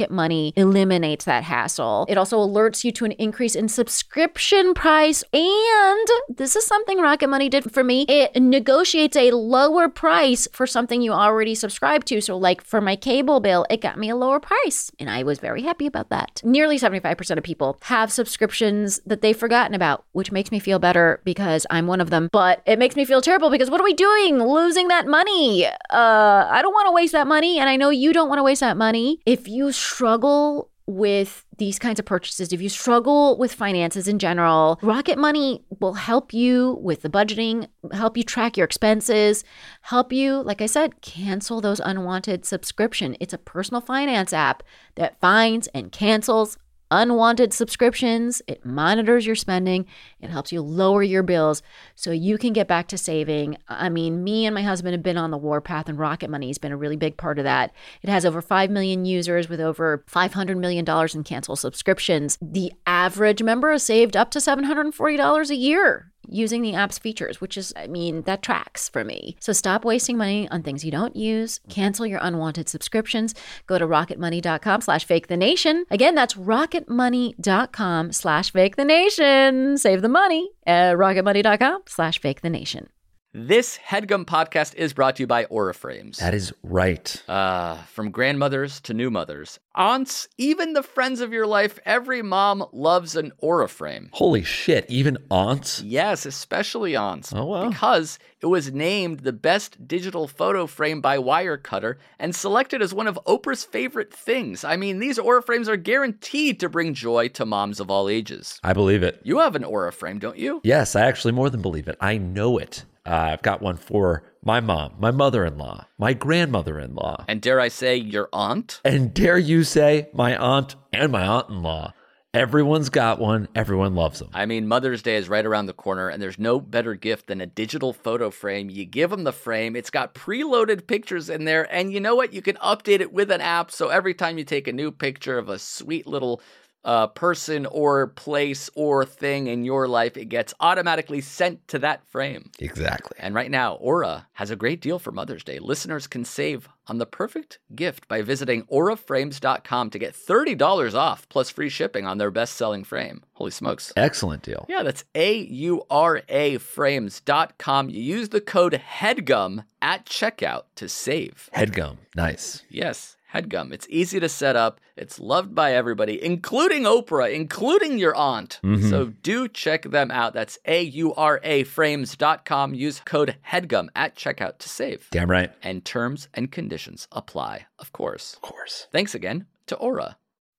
Speaker 3: Rocket Money eliminates that hassle. It also alerts you to an increase in subscription price. And this is something Rocket Money did for me. It negotiates a lower price for something you already subscribe to. So like for my cable bill, it got me a lower price. And I was very happy about that. Nearly seventy-five percent of people have subscriptions that they've forgotten about, which makes me feel better because I'm one of them. But it makes me feel terrible because what are we doing? Losing that money. Uh, I don't want to waste that money. And I know you don't want to waste that money. If you struggle with these kinds of purchases, if you struggle with finances in general, Rocket Money will help you with the budgeting, help you track your expenses, help you, like I said, cancel those unwanted subscriptions. It's a personal finance app that finds and cancels unwanted subscriptions. It monitors your spending. It helps you lower your bills so you can get back to saving. I mean, me and my husband have been on the warpath, and Rocket Money has been a really big part of that. It has over five million users with over five hundred million dollars in canceled subscriptions. The average member has saved up to seven hundred forty dollars a year using the app's features, which is, I mean, that tracks for me. So stop wasting money on things you don't use. Cancel your unwanted subscriptions. Go to rocketmoney.com slash fake the nation. Again, that's rocketmoney.com slash fake the nation. Save the money at rocketmoney.com slash fake the nation.
Speaker 6: This HeadGum podcast is brought to you by Aura Frames.
Speaker 7: That is right.
Speaker 6: Uh, from grandmothers to new mothers, aunts, even the friends of your life, every mom loves an Aura Frame.
Speaker 7: Holy shit, even aunts?
Speaker 6: Yes, especially aunts.
Speaker 7: Oh, wow.
Speaker 6: Because it was named the best digital photo frame by Wirecutter and selected as one of Oprah's favorite things. I mean, these Aura Frames are guaranteed to bring joy to moms of all ages.
Speaker 7: I believe it.
Speaker 6: You have an Aura Frame, don't you?
Speaker 7: Yes, I actually more than believe it. I know it. Uh, I've got one for my mom, my mother-in-law, my grandmother-in-law.
Speaker 6: And dare I say, your aunt?
Speaker 7: And dare you say, my aunt and my aunt-in-law. Everyone's got one. Everyone loves them.
Speaker 6: I mean, Mother's Day is right around the corner, and there's no better gift than a digital photo frame. You give them the frame. It's got preloaded pictures in there, and you know what? You can update it with an app, so every time you take a new picture of a sweet little uh, person or place or thing in your life, it gets automatically sent to that frame.
Speaker 7: Exactly.
Speaker 6: And right now, Aura has a great deal for Mother's Day. Listeners can save on the perfect gift by visiting aura frames dot com to get thirty dollars off plus free shipping on their best-selling frame. Holy smokes.
Speaker 7: Excellent deal.
Speaker 6: Yeah, that's A U R A frames dot com. You use the code HEADGUM at checkout to save.
Speaker 7: HeadGum. Nice.
Speaker 6: Yes, HeadGum. It's easy to set up. It's loved by everybody, including Oprah, including your aunt.
Speaker 7: Mm-hmm.
Speaker 6: So do check them out. That's A U R A frames dot com. Use code HEADGUM at checkout to save.
Speaker 7: Damn right.
Speaker 6: And terms and conditions apply, of course.
Speaker 7: Of course.
Speaker 6: Thanks again to Aura.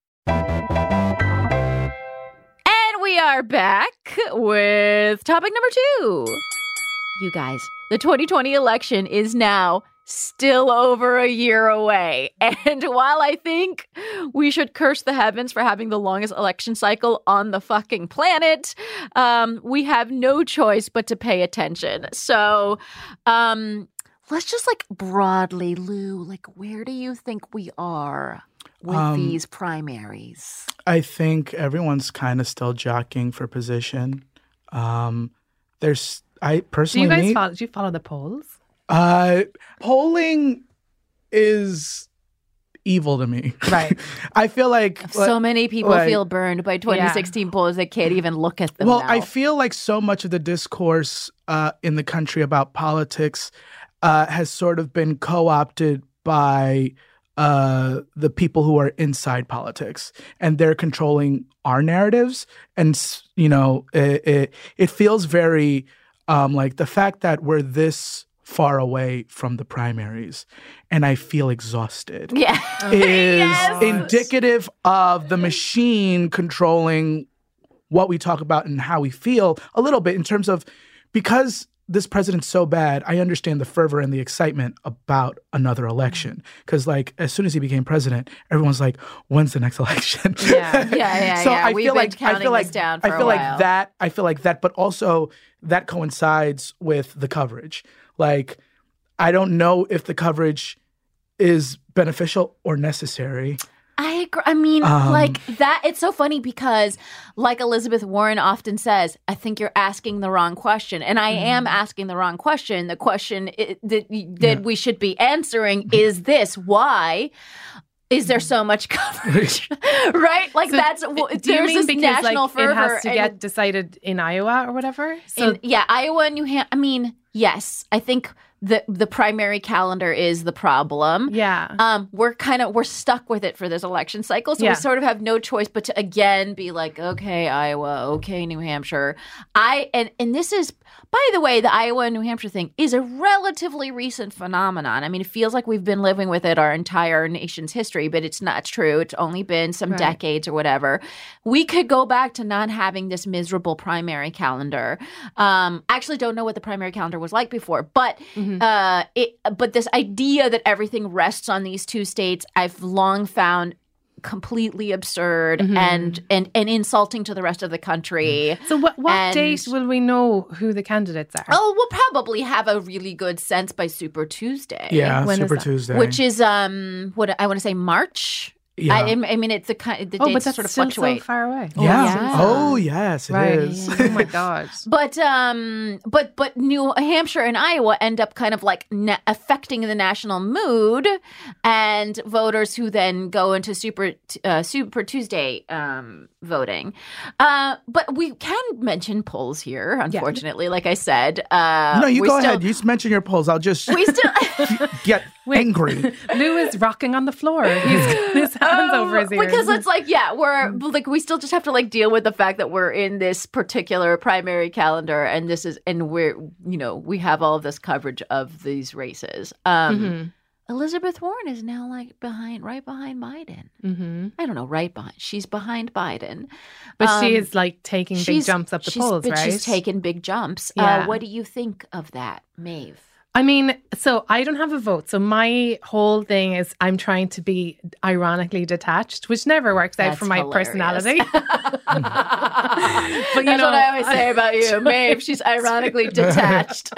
Speaker 3: And we are back with topic number two. You guys, the twenty twenty election is now still over a year away. And while I think we should curse the heavens for having the longest election cycle on the fucking planet, um, we have no choice but to pay attention. So um, let's just like broadly, Lou, like where do you think we are with
Speaker 5: Um,
Speaker 3: these primaries?
Speaker 5: I think everyone's kind of still jockeying for position. Um, there's, I
Speaker 4: Do
Speaker 5: personally,
Speaker 4: you guys
Speaker 5: me,
Speaker 4: follow, do you follow the polls?
Speaker 5: uh, polling is evil to me.
Speaker 4: Right.
Speaker 5: I feel like
Speaker 3: So many people
Speaker 5: like-
Speaker 3: feel burned by twenty sixteen polls that can't even look at them
Speaker 5: Well,
Speaker 3: now.
Speaker 5: I feel like so much of the discourse uh, in the country about politics uh, has sort of been co-opted by uh, the people who are inside politics, and they're controlling our narratives. And s- you know, it it, it feels very um, like the fact that we're this far away from the primaries, and I feel exhausted.
Speaker 3: yeah.
Speaker 5: Is
Speaker 3: Yes.
Speaker 5: indicative of the machine controlling what we talk about and how we feel a little bit in terms of, because this president's so bad, I understand the fervor and the excitement about another election. Because like as soon as he became president, everyone's like, when's the next election?
Speaker 4: Yeah.
Speaker 3: Yeah, yeah,
Speaker 5: so
Speaker 3: yeah.
Speaker 5: I
Speaker 3: We've
Speaker 5: feel
Speaker 3: been
Speaker 5: like
Speaker 3: counting
Speaker 5: I feel like
Speaker 3: this down for
Speaker 5: I
Speaker 3: a
Speaker 5: feel
Speaker 3: while.
Speaker 5: like that I feel like that, but also that coincides with the coverage. Like, I don't know if the coverage is beneficial or necessary.
Speaker 3: I agree. I mean,
Speaker 5: Um,
Speaker 3: like that. It's so funny because, like Elizabeth Warren often says, I think you're asking the wrong question. And I am asking the wrong question. The question i- that, that we should be answering is this: why? is there so much coverage? Right? Like
Speaker 4: So
Speaker 3: that's,
Speaker 4: d-
Speaker 3: well,
Speaker 4: do you
Speaker 3: there's
Speaker 4: mean
Speaker 3: this
Speaker 4: because
Speaker 3: national
Speaker 4: like
Speaker 3: fervor.
Speaker 4: it has to
Speaker 3: and-
Speaker 4: get decided in Iowa or whatever? So
Speaker 3: in, yeah, Iowa, New Hampshire. I mean, yes, I think the the primary calendar is the problem.
Speaker 4: yeah.
Speaker 3: Um, we're kind of we're stuck with it for this election cycle, so
Speaker 4: Yeah.
Speaker 3: we sort of have no choice but to again be like, okay, Iowa, okay, New Hampshire. I and and this is, by the way, the Iowa and New Hampshire thing is a relatively recent phenomenon. I mean, it feels like we've been living with it our entire nation's history, but it's not true. It's only been some
Speaker 4: Right.
Speaker 3: decades or whatever. We could go back to not having this miserable primary calendar. Um, I actually don't know what the primary calendar was like before, but uh, it. But this idea that everything rests on these two states, I've long found completely absurd and, and and insulting to the rest of the country.
Speaker 4: So what what
Speaker 3: and-
Speaker 4: date will we know who the candidates are?
Speaker 3: Oh, we'll probably have a really good sense by Super Tuesday.
Speaker 5: Yeah,
Speaker 4: When is
Speaker 5: Super
Speaker 4: that?
Speaker 5: Tuesday.
Speaker 3: Which is um what I want to say March.
Speaker 5: Yeah.
Speaker 3: I, I mean it's the kind the
Speaker 4: oh, but
Speaker 3: dates
Speaker 4: that's
Speaker 3: sort of
Speaker 4: still
Speaker 3: fluctuate.
Speaker 4: so far away.
Speaker 5: yeah.
Speaker 3: yeah.
Speaker 5: Oh, yes, it is.
Speaker 4: Right. Oh my god.
Speaker 3: But um, but but New Hampshire and Iowa end up kind of like na- affecting the national mood, and voters who then go into Super uh, Super Tuesday um, voting. Uh, but we can mention polls here. Unfortunately, like I said, uh,
Speaker 5: no, you
Speaker 3: we
Speaker 5: go
Speaker 3: still,
Speaker 5: ahead. You mention your polls. I'll just
Speaker 3: We still.
Speaker 5: get angry.
Speaker 4: Lou is rocking on the floor. He's got his hands over his ears.
Speaker 3: Um, Because it's like, yeah, we're like, we still just have to like deal with the fact that we're in this particular primary calendar, and this is, and we're, you know, we have all of this coverage of these races. Um,
Speaker 4: Mhm.
Speaker 3: Elizabeth Warren is now like behind, right behind Biden.
Speaker 4: Mhm.
Speaker 3: I don't know, right behind. She's behind Biden,
Speaker 4: But
Speaker 3: Um,
Speaker 4: she is like taking big
Speaker 3: she's-
Speaker 4: jumps up the
Speaker 3: she's,
Speaker 4: polls,
Speaker 3: but
Speaker 4: right?
Speaker 3: she's taken big jumps.
Speaker 4: Yeah.
Speaker 3: Uh, what do you think of that, Maeve?
Speaker 4: I mean, so I don't have a vote. So my whole thing is I'm trying to be ironically detached, which never works out
Speaker 3: That's
Speaker 4: for my
Speaker 3: hilarious.
Speaker 4: personality. But you
Speaker 3: That's
Speaker 4: know,
Speaker 3: what I always say about you, Maeve. She's ironically detached.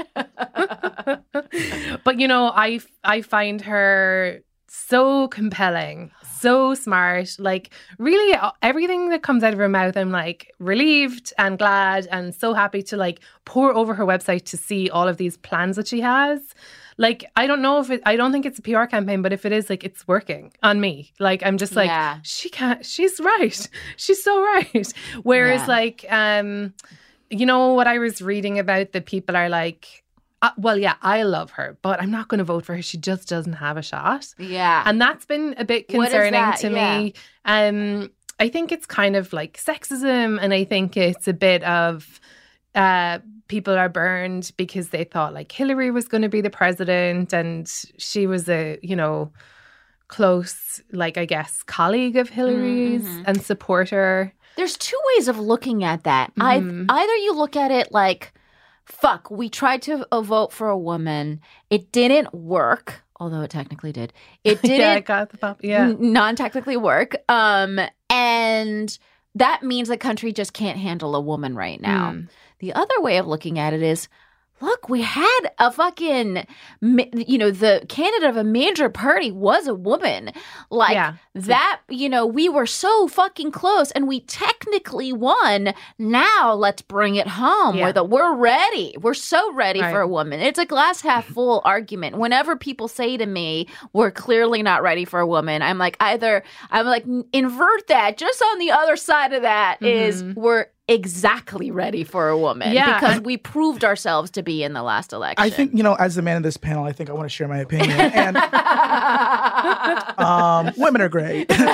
Speaker 4: But you know, I I find her so compelling, so smart. Like really, uh, everything that comes out of her mouth, I'm like relieved and glad and so happy to like pour over her website to see all of these plans that she has. Like I don't know if it, I don't think it's a P R campaign, but if it is, like it's working on me. Like I'm just like
Speaker 3: Yeah.
Speaker 4: she can't. She's right. She's so right. Whereas
Speaker 3: Yeah.
Speaker 4: like um, you know what I was reading about, the people are like. Uh, well, yeah, I love her, but I'm not going to vote for her. She just doesn't have a shot.
Speaker 3: Yeah.
Speaker 4: And that's been a bit
Speaker 3: What is
Speaker 4: concerning
Speaker 3: that?
Speaker 4: to
Speaker 3: Yeah.
Speaker 4: me. Um, I think it's kind of like sexism, and I think it's a bit of uh, people are burned because they thought like Hillary was going to be the president, and she was a, you know, close, like I guess, colleague of Hillary's
Speaker 3: Mhm.
Speaker 4: and supporter.
Speaker 3: There's two ways of looking at that. I
Speaker 4: Mhm.
Speaker 3: either you look at it like, fuck, we tried to uh, vote for a woman. It didn't work, although it technically did. It didn't
Speaker 4: yeah, I got the pop. Yeah.
Speaker 3: n- non-technically work. Um, and that means the country just can't handle a woman right now.
Speaker 4: Mm.
Speaker 3: The other way of looking at it is, look, we had a fucking, ma- you know, the candidate of a major party was a woman. Like
Speaker 4: Yeah.
Speaker 3: that, you know, we were so fucking close and we technically won. Now let's bring it home.
Speaker 4: Yeah.
Speaker 3: We're, the, we're ready. We're so ready
Speaker 4: Right.
Speaker 3: for a woman. It's a glass half full argument. Whenever people say to me, we're clearly not ready for a woman, I'm like, either, I'm like, invert that. Just on the other side of that is
Speaker 4: Mhm.
Speaker 3: we're exactly ready for a woman.
Speaker 4: Yeah,
Speaker 3: Because
Speaker 4: and-
Speaker 3: we proved ourselves to be in the last election.
Speaker 5: I think, you know, as the man of this panel, I think I want to share my opinion. And um, women are great. um,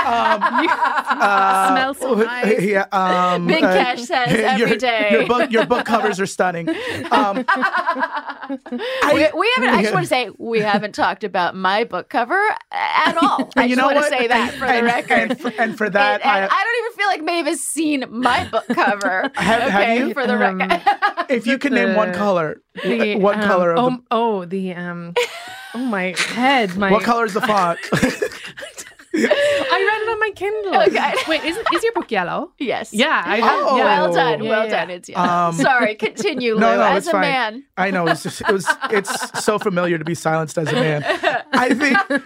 Speaker 5: uh,
Speaker 4: Smell so nice.
Speaker 5: Yeah, um,
Speaker 3: Big Cash says every
Speaker 5: your,
Speaker 3: day.
Speaker 5: Your book, your book covers are stunning. Um,
Speaker 3: we, we haven't, I just want to say, we haven't talked about my book cover at all. I
Speaker 5: And you
Speaker 3: just
Speaker 5: know
Speaker 3: want
Speaker 5: what?
Speaker 3: to say that for the
Speaker 5: and,
Speaker 3: record.
Speaker 5: And for, and for that,
Speaker 3: and, and
Speaker 5: I,
Speaker 3: I don't even feel like Maeve has seen my book cover.
Speaker 5: Have- have
Speaker 3: okay,
Speaker 5: you?
Speaker 3: for the
Speaker 4: Um,
Speaker 3: record.
Speaker 5: if you can name one
Speaker 4: the-
Speaker 5: color,
Speaker 4: The,
Speaker 5: what
Speaker 4: um,
Speaker 5: color of
Speaker 4: oh,
Speaker 5: the,
Speaker 4: oh, the um, oh my head, my
Speaker 5: what color is the font?
Speaker 4: I read it on my Kindle.
Speaker 3: Okay.
Speaker 4: Wait, is is your book yellow?
Speaker 3: Yes.
Speaker 4: Yeah, I
Speaker 5: Oh.
Speaker 4: yeah.
Speaker 3: Well done.
Speaker 4: Yeah,
Speaker 3: well
Speaker 4: yeah.
Speaker 3: done. It's yeah.
Speaker 5: Um,
Speaker 3: Sorry. Continue, Lou.
Speaker 5: No, no,
Speaker 3: As
Speaker 5: it's
Speaker 3: a
Speaker 5: fine.
Speaker 3: man.
Speaker 5: I know it's just, it was it's so familiar to be silenced as a man. I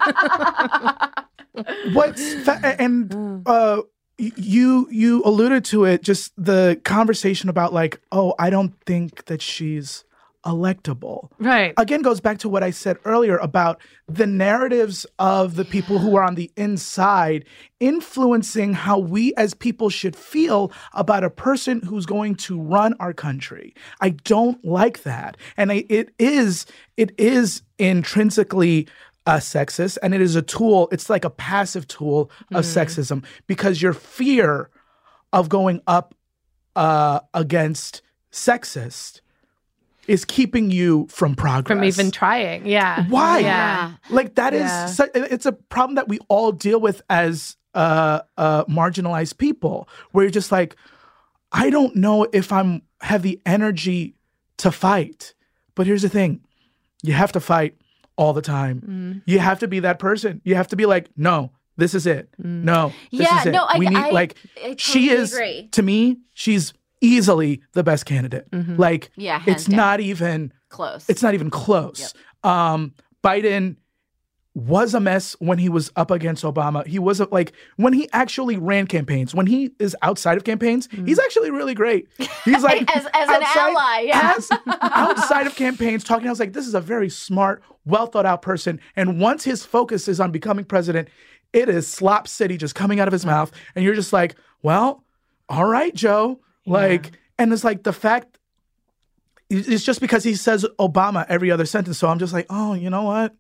Speaker 5: think what's fa- and uh y- you you alluded to it, just the conversation about like, oh, I don't think that she's electable.
Speaker 4: Right.
Speaker 5: Again, goes back to what I said earlier about the narratives of the people who are on the inside influencing how we as people should feel about a person who's going to run our country. I don't like that. And I, it is it is intrinsically uh, sexist, and it is a tool. It's like a passive tool of mm. sexism, because your fear of going up uh, against sexist is keeping you from progress.
Speaker 4: From even trying, yeah.
Speaker 5: Why?
Speaker 4: Yeah.
Speaker 5: Like that is,
Speaker 4: Yeah.
Speaker 5: su- it's a problem that we all deal with as uh, uh, marginalized people, where you're just like, I don't know if I'm have the energy to fight. But here's the thing, you have to fight all the time.
Speaker 3: Mm.
Speaker 5: You have to be that person. You have to be like, no, this is it.
Speaker 3: Mm.
Speaker 5: No, this
Speaker 3: Yeah,
Speaker 5: is it.
Speaker 3: no, I-
Speaker 5: we need
Speaker 3: I-
Speaker 5: like
Speaker 3: I
Speaker 5: she
Speaker 3: totally
Speaker 5: is
Speaker 3: agree.
Speaker 5: to me. She's easily the best candidate. Like,
Speaker 3: Yeah, hands
Speaker 5: it's
Speaker 3: down.
Speaker 5: not even
Speaker 3: Close.
Speaker 5: it's not even close. Um, Biden was a mess when he was up against Obama. He wasn't like when he actually ran campaigns. When he is outside of campaigns, he's actually really great. He's like
Speaker 3: As- as an ally, yeah.
Speaker 5: as- outside of campaigns, talking. I was like, this is a very smart, well thought out person. And once his focus is on becoming president, it is slop city just coming out of his mouth, and you're just like, well, all right, Joe. Like, and it's like the fact. It's just because he says Obama every other sentence. So I'm just like, oh, you know what?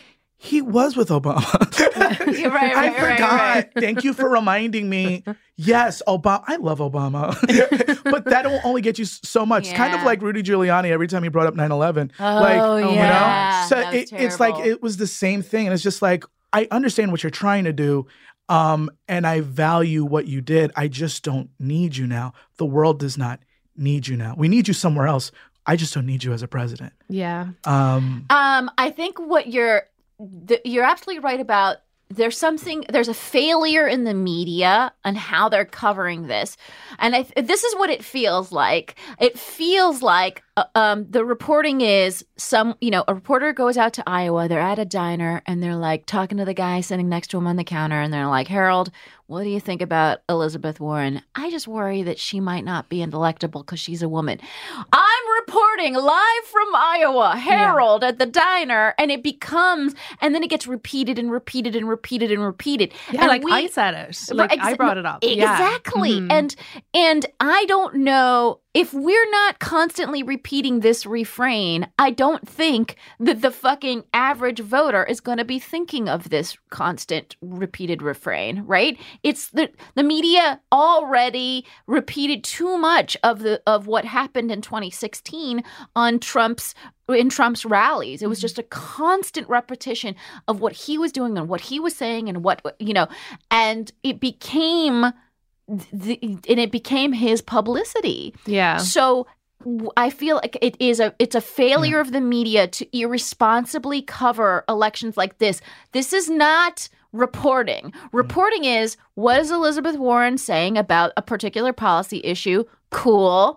Speaker 5: He was with Obama.
Speaker 3: You're right,
Speaker 5: I
Speaker 3: right, right,
Speaker 5: forgot.
Speaker 3: right.
Speaker 5: Thank you for reminding me. Yes, Obama. I love Obama. But that will only get you s- so much. It's kind of
Speaker 3: Yeah.
Speaker 5: like Rudy Giuliani every time he brought up nine eleven.
Speaker 3: Oh,
Speaker 5: like,
Speaker 3: yeah.
Speaker 5: You know? So
Speaker 3: That was
Speaker 5: it, it's like,
Speaker 3: terrible.
Speaker 5: it was the same thing. And it's just like, I understand what you're trying to do. Um, and I value what you did. I just don't need you now. The world does not need you now. We need you somewhere else. I just don't need you as a president.
Speaker 4: Yeah.
Speaker 5: Um,
Speaker 3: Um, I think what you're th- you're absolutely right about. There's something. There's a failure in the media and how they're covering this, and I th- this is what it feels like. It feels like uh, um, the reporting is some. You know, a reporter goes out to Iowa. They're at a diner and they're like talking to the guy sitting next to him on the counter, and they're like, "Harold, what do you think about Elizabeth Warren? I just worry that she might not be electable because she's a woman." I'm reporting live from Iowa, Harold at the diner, and it becomes, and then it gets repeated and repeated and repeated and repeated.
Speaker 4: Yeah,
Speaker 3: and
Speaker 4: like
Speaker 3: we-
Speaker 4: I said it. Like
Speaker 3: Right,
Speaker 4: I
Speaker 3: exa-
Speaker 4: brought
Speaker 3: no,
Speaker 4: it up. Yeah.
Speaker 3: Exactly.
Speaker 4: Mhm.
Speaker 3: And and I don't know if we're not constantly repeating this refrain, I don't think that the fucking average voter is going to be thinking of this constant repeated refrain, right? It's the the media already repeated too much of the of what happened in twenty sixteen on Trump's in Trump's rallies. It was just a constant repetition of what he was doing and what he was saying and what, you know, and it became the, and it became his publicity.
Speaker 4: Yeah.
Speaker 3: So w- I feel like it is a it's a failure of the media to irresponsibly cover elections like this. This is not reporting. Reporting is, what is Elizabeth Warren saying about a particular policy issue? Cool.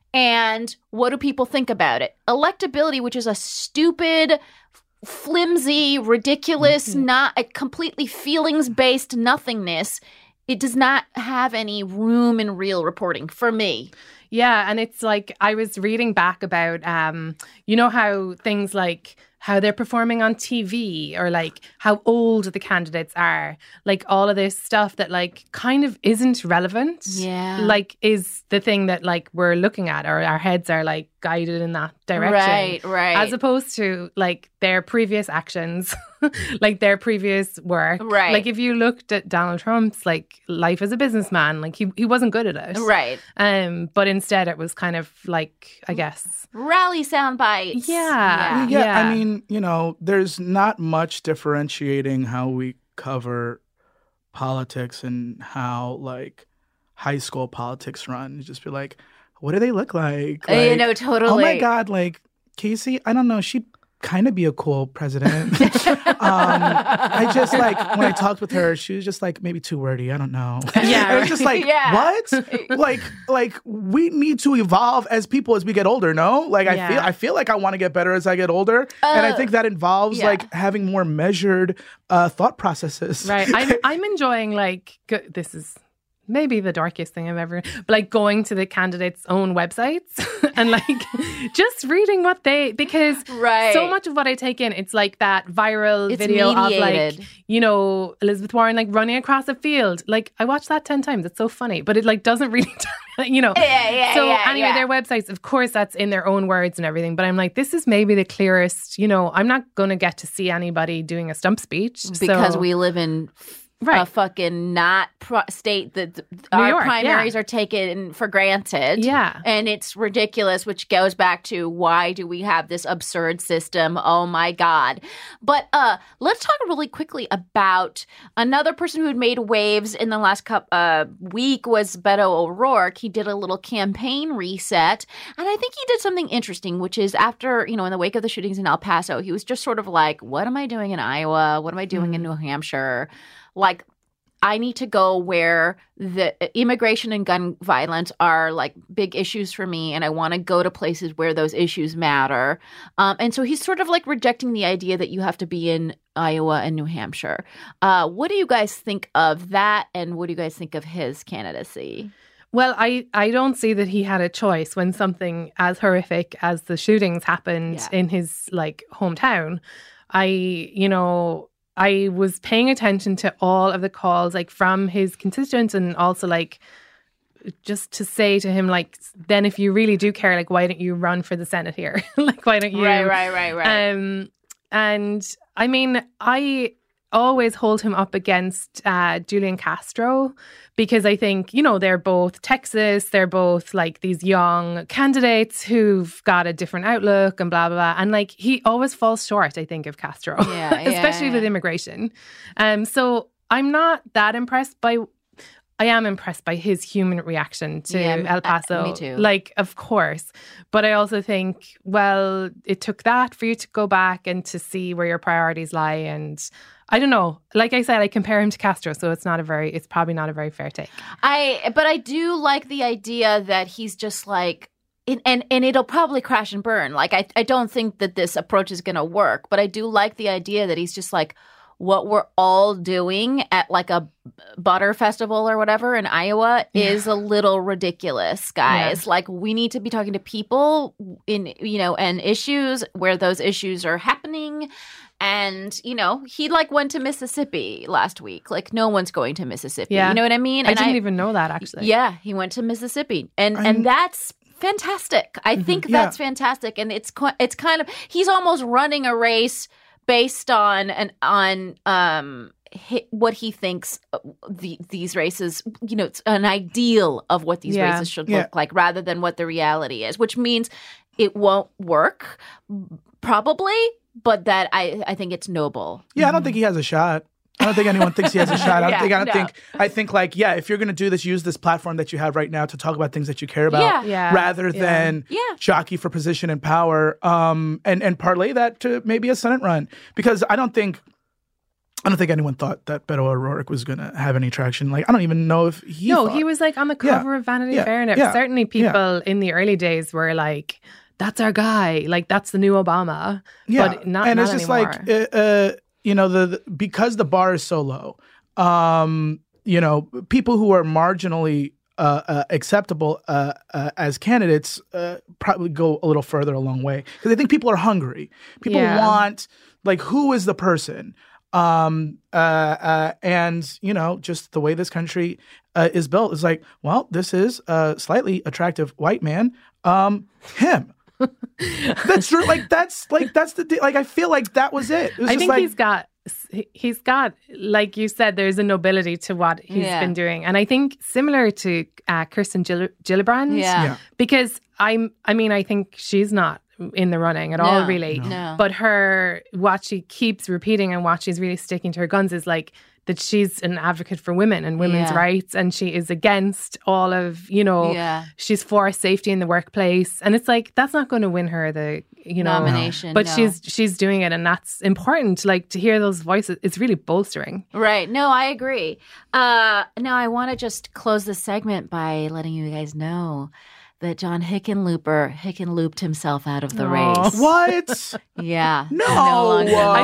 Speaker 3: And what do people think about it? Electability, which is a stupid, flimsy, ridiculous, not a completely feelings-based nothingness, it does not have any room in real reporting for me.
Speaker 4: Yeah, and it's like I was reading back about, um, you know, how things like how they're performing on T V or like how old the candidates are, like all of this stuff that like kind of isn't relevant.
Speaker 3: Yeah.
Speaker 4: Like is the thing that like we're looking at, or our heads are like guided in that direction.
Speaker 3: Right, right.
Speaker 4: As opposed to like their previous actions, like their previous work.
Speaker 3: Right.
Speaker 4: Like if you looked at Donald Trump's like life as a businessman, like he, he wasn't good at it.
Speaker 3: Right.
Speaker 4: Um, but instead it was kind of like, I guess.
Speaker 3: Rally sound bites.
Speaker 4: Yeah.
Speaker 5: Yeah,
Speaker 4: Yeah.
Speaker 5: I mean, you know, there's not much differentiating how we cover politics and how like high school politics run. Just be like, what do they look like?
Speaker 3: Uh, you
Speaker 5: Like,
Speaker 3: know, totally.
Speaker 5: Oh my God, like Casey, I don't know, she'd kind of be a cool president. um, I just like, when I talked with her, she was just like maybe too wordy. I don't know.
Speaker 4: Yeah,
Speaker 5: I was just like,
Speaker 3: Yeah.
Speaker 5: what? like, like we need to evolve as people as we get older, no? Like I
Speaker 4: Yeah.
Speaker 5: feel I feel like I want to get better as I get older. and I
Speaker 3: Uh,
Speaker 5: think that involves
Speaker 3: yeah.
Speaker 5: like having more measured uh, thought processes.
Speaker 4: Right. I'm, I'm enjoying like, go- this is maybe the darkest thing I've ever, but like going to the candidates' own websites and like just reading what they, because
Speaker 3: Right.
Speaker 4: so much of what I take in, it's like that viral
Speaker 3: It's
Speaker 4: video
Speaker 3: mediated.
Speaker 4: of like, you know, Elizabeth Warren like running across a field. Like I watched that ten times. It's so funny, but it like doesn't really, you know.
Speaker 3: Yeah, yeah,
Speaker 4: so
Speaker 3: yeah,
Speaker 4: anyway,
Speaker 3: yeah.
Speaker 4: their websites, of course, that's in their own words and everything. But I'm like, this is maybe the clearest, you know, I'm not going to get to see anybody doing a stump speech.
Speaker 3: Because
Speaker 4: so,
Speaker 3: we live in
Speaker 4: Right.
Speaker 3: a fucking not pro- state that th- our
Speaker 4: York,
Speaker 3: primaries
Speaker 4: yeah.
Speaker 3: are taken for granted.
Speaker 4: Yeah.
Speaker 3: And it's ridiculous, which goes back to why do we have this absurd system? Oh my God. But uh, let's talk really quickly about another person who had made waves in the last cup, uh, week was Beto O'Rourke. He did a little campaign reset. And I think he did something interesting, which is after, you know, in the wake of the shootings in El Paso, he was just sort of like, what am I doing in Iowa? What am I doing in New Hampshire? Like, I need to go where the immigration and gun violence are like big issues for me, and I want to go to places where those issues matter. Um, and so he's sort of like rejecting the idea that you have to be in Iowa and New Hampshire. Uh, what do you guys think of that, and what do you guys think of his candidacy?
Speaker 4: Well, I, I don't see that he had a choice when something as horrific as the shootings happened
Speaker 3: Yeah.
Speaker 4: in his like hometown. I, you know, I was paying attention to all of the calls, like from his constituents, and also like just to say to him, like, then if you really do care, like, why don't you run for the Senate here? Like, why don't you?
Speaker 3: Right, right, right, right.
Speaker 4: Um, and I mean, I always hold him up against uh, Julian Castro because I think, you know, they're both Texas, they're both like these young candidates who've got a different outlook and blah, blah, blah. And like he always falls short, I think, of Castro,
Speaker 3: Yeah,
Speaker 4: especially
Speaker 3: yeah.
Speaker 4: with immigration. Um, so I'm not that impressed by I am impressed by his human reaction to
Speaker 3: Yeah,
Speaker 4: El Paso.
Speaker 3: uh, me too.
Speaker 4: Like, of course. But I also think, well, it took that for you to go back and to see where your priorities lie. And I don't know. Like I said, I compare him to Castro, so it's not a very, it's probably not a very fair take.
Speaker 3: I, but I do like the idea that he's just like, and, and, and it'll probably crash and burn. Like, I, I don't think that this approach is going to work, but I do like the idea that he's just like, what we're all doing at like a butter festival or whatever in Iowa
Speaker 4: Yeah.
Speaker 3: is a little ridiculous, guys.
Speaker 4: Yeah.
Speaker 3: Like, we need to be talking to people in, you know, and issues where those issues are happening. And, you know, he like went to Mississippi last week. Like, no one's going to Mississippi.
Speaker 4: Yeah.
Speaker 3: You know what I mean?
Speaker 4: I
Speaker 3: And
Speaker 4: didn't even know that, actually.
Speaker 3: Yeah, he went to Mississippi. And
Speaker 5: I'm-
Speaker 3: and that's fantastic. I think
Speaker 5: Yeah.
Speaker 3: that's fantastic. And it's qui- it's kind of he's almost running a race based on an on um hi, what he thinks uh, the these races, you know, it's an ideal of what these
Speaker 4: Yeah.
Speaker 3: races should
Speaker 5: Yeah.
Speaker 3: look like rather than what the reality is, which means it won't work probably, but that I I think it's noble.
Speaker 5: Yeah, I don't think he has a shot. I don't think anyone thinks he has a shot. I don't
Speaker 3: Yeah,
Speaker 5: think. I don't
Speaker 3: no.
Speaker 5: think. I think like yeah, if you're gonna do this, use this platform that you have right now to talk about things that you care about,
Speaker 3: Yeah.
Speaker 4: Yeah.
Speaker 5: rather
Speaker 4: Yeah.
Speaker 5: than
Speaker 3: Yeah.
Speaker 5: jockey for position and power. Um, and and parlay that to maybe a Senate run, because I don't think. I don't think anyone thought that Beto O'Rourke was going to have any traction. Like, I don't even know if he.
Speaker 4: No,
Speaker 5: thought.
Speaker 4: he was like on the
Speaker 5: Yeah.
Speaker 4: cover of Vanity
Speaker 5: Yeah.
Speaker 4: Fair. And
Speaker 5: Yeah.
Speaker 4: certainly people in the early days were like, that's our guy. Like, that's the new Obama.
Speaker 5: Yeah,
Speaker 4: But not,
Speaker 5: and
Speaker 4: not
Speaker 5: it's just
Speaker 4: anymore.
Speaker 5: like uh, uh, you know the, the because the bar is so low. Um, you know, people who are marginally uh, uh, acceptable uh, uh, as candidates uh, probably go a little further a long way, because I think people are hungry. People
Speaker 4: Yeah.
Speaker 5: want like, who is the person? Um, uh, uh, and you know, just the way this country uh, is built is like, well, this is a slightly attractive white man. Um, him. That's true. Like that's like that's the de- like I feel like that was it. It was
Speaker 4: I
Speaker 5: just
Speaker 4: think
Speaker 5: like,
Speaker 4: he's got, he's got, like you said, there's a nobility to what he's
Speaker 3: Yeah.
Speaker 4: been doing. And I think similar to uh, Kirsten Gill- Gillibrand,
Speaker 3: Yeah.
Speaker 5: Yeah.
Speaker 4: because I'm, I mean, I think she's not in the running at all,
Speaker 3: No,
Speaker 4: really.
Speaker 3: no.
Speaker 4: But her, what she keeps repeating and what she's really sticking to her guns is like that she's an advocate for women and women's
Speaker 3: Yeah.
Speaker 4: rights, and she is against all of, you know,
Speaker 3: Yeah.
Speaker 4: she's for safety in the workplace. And it's like, that's not going to win her the, you know,
Speaker 3: Nomination,
Speaker 4: but
Speaker 3: no.
Speaker 4: she's she's doing it, and that's important. Like, to hear those voices, it's really bolstering.
Speaker 3: Right. No, I agree. Uh, now, I want to just close this segment by letting you guys know that John Hickenlooper Hickenlooped himself out of the
Speaker 4: Aw.
Speaker 3: race.
Speaker 5: what?
Speaker 3: Yeah.
Speaker 5: No.
Speaker 3: longer
Speaker 5: I
Speaker 4: I thought you were
Speaker 3: in
Speaker 4: going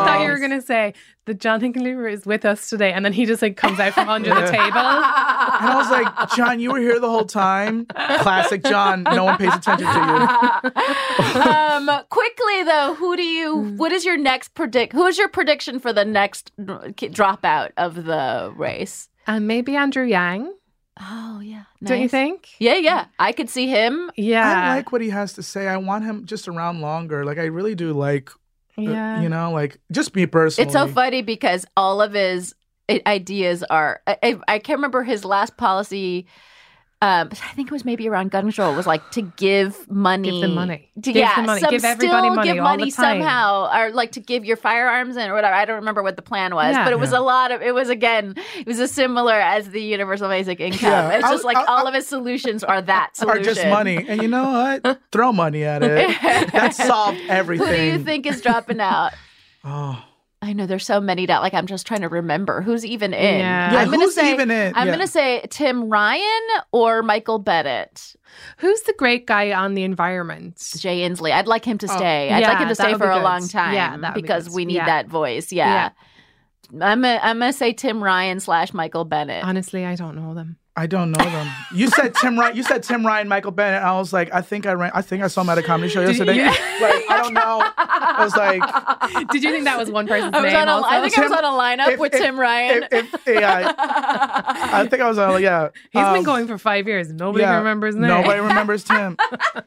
Speaker 4: going to say that Jonathan Glover is with us today, and then he just like comes out from under the table.
Speaker 5: And I was like, John, you were here the whole time. Classic John. No one pays attention to you.
Speaker 3: um, quickly though, who do you? What is your next predict? Who is your prediction for the next dropout of the race?
Speaker 4: And maybe Andrew Yang.
Speaker 3: Oh yeah, nice.
Speaker 4: Don't you think?
Speaker 3: Yeah, yeah. I could see him.
Speaker 4: Yeah,
Speaker 5: I like what he has to say. I want him just around longer. Like I really do. Like,
Speaker 4: yeah,
Speaker 5: uh, you know, like just me personally.
Speaker 3: It's so funny because all of his ideas are. I, I can't remember his last policy. Um, I think it was maybe around gun control. It was like to give money,
Speaker 4: give them money,
Speaker 3: to,
Speaker 4: give
Speaker 3: yeah,
Speaker 4: them money,
Speaker 3: some
Speaker 4: give everybody
Speaker 3: still
Speaker 4: money
Speaker 3: give
Speaker 4: all
Speaker 3: money
Speaker 4: the time.
Speaker 3: somehow, or like to give your firearms and or whatever. I don't remember what the plan was,
Speaker 4: Yeah.
Speaker 3: but it was
Speaker 5: Yeah.
Speaker 3: a lot of. It was again, it was as similar as the universal basic income.
Speaker 5: Yeah.
Speaker 3: It's just
Speaker 5: I'll-
Speaker 3: like
Speaker 5: I'll-
Speaker 3: all of his solutions are that
Speaker 5: Are
Speaker 3: solution.
Speaker 5: just money. And you know what? Throw money at it. That solved everything.
Speaker 3: Who do you think is dropping out?
Speaker 5: Oh.
Speaker 3: I know there's so many that like I'm just trying to remember who's even in.
Speaker 4: Yeah.
Speaker 5: Yeah,
Speaker 3: I'm gonna
Speaker 5: who's
Speaker 3: say
Speaker 5: even in?
Speaker 3: I'm
Speaker 5: Yeah.
Speaker 3: gonna say Tim Ryan or Michael Bennett.
Speaker 4: Who's the great guy on the environment?
Speaker 3: Jay Inslee. I'd like him to stay. I'd
Speaker 4: yeah,
Speaker 3: like him to
Speaker 4: that
Speaker 3: stay
Speaker 4: would
Speaker 3: for
Speaker 4: be
Speaker 3: a
Speaker 4: good.
Speaker 3: long time.
Speaker 4: Yeah, that would be
Speaker 3: because
Speaker 4: good.
Speaker 3: we need
Speaker 4: Yeah.
Speaker 3: that voice. Yeah. I'm a, I'm gonna say Tim Ryan slash Michael Bennett.
Speaker 4: Honestly, I don't know them.
Speaker 5: I don't know them. You said Tim Ryan. You said Tim Ryan, Michael Bennett. I was like, I think I ran. I think I saw him at a comedy show yesterday.
Speaker 4: you?
Speaker 5: Like, I don't know. I was like,
Speaker 4: Did you think that was one person's
Speaker 3: I was
Speaker 4: name?
Speaker 3: on a,
Speaker 4: also?
Speaker 3: I think I was
Speaker 5: Tim-
Speaker 3: on a lineup
Speaker 5: if-
Speaker 3: with
Speaker 5: if-
Speaker 3: Tim Ryan.
Speaker 5: if, if, yeah, I, I think I was on. Yeah,
Speaker 4: He's
Speaker 5: Um,
Speaker 4: been going for five years. Nobody
Speaker 5: yeah,
Speaker 4: can remember his name.
Speaker 5: Nobody remembers Tim.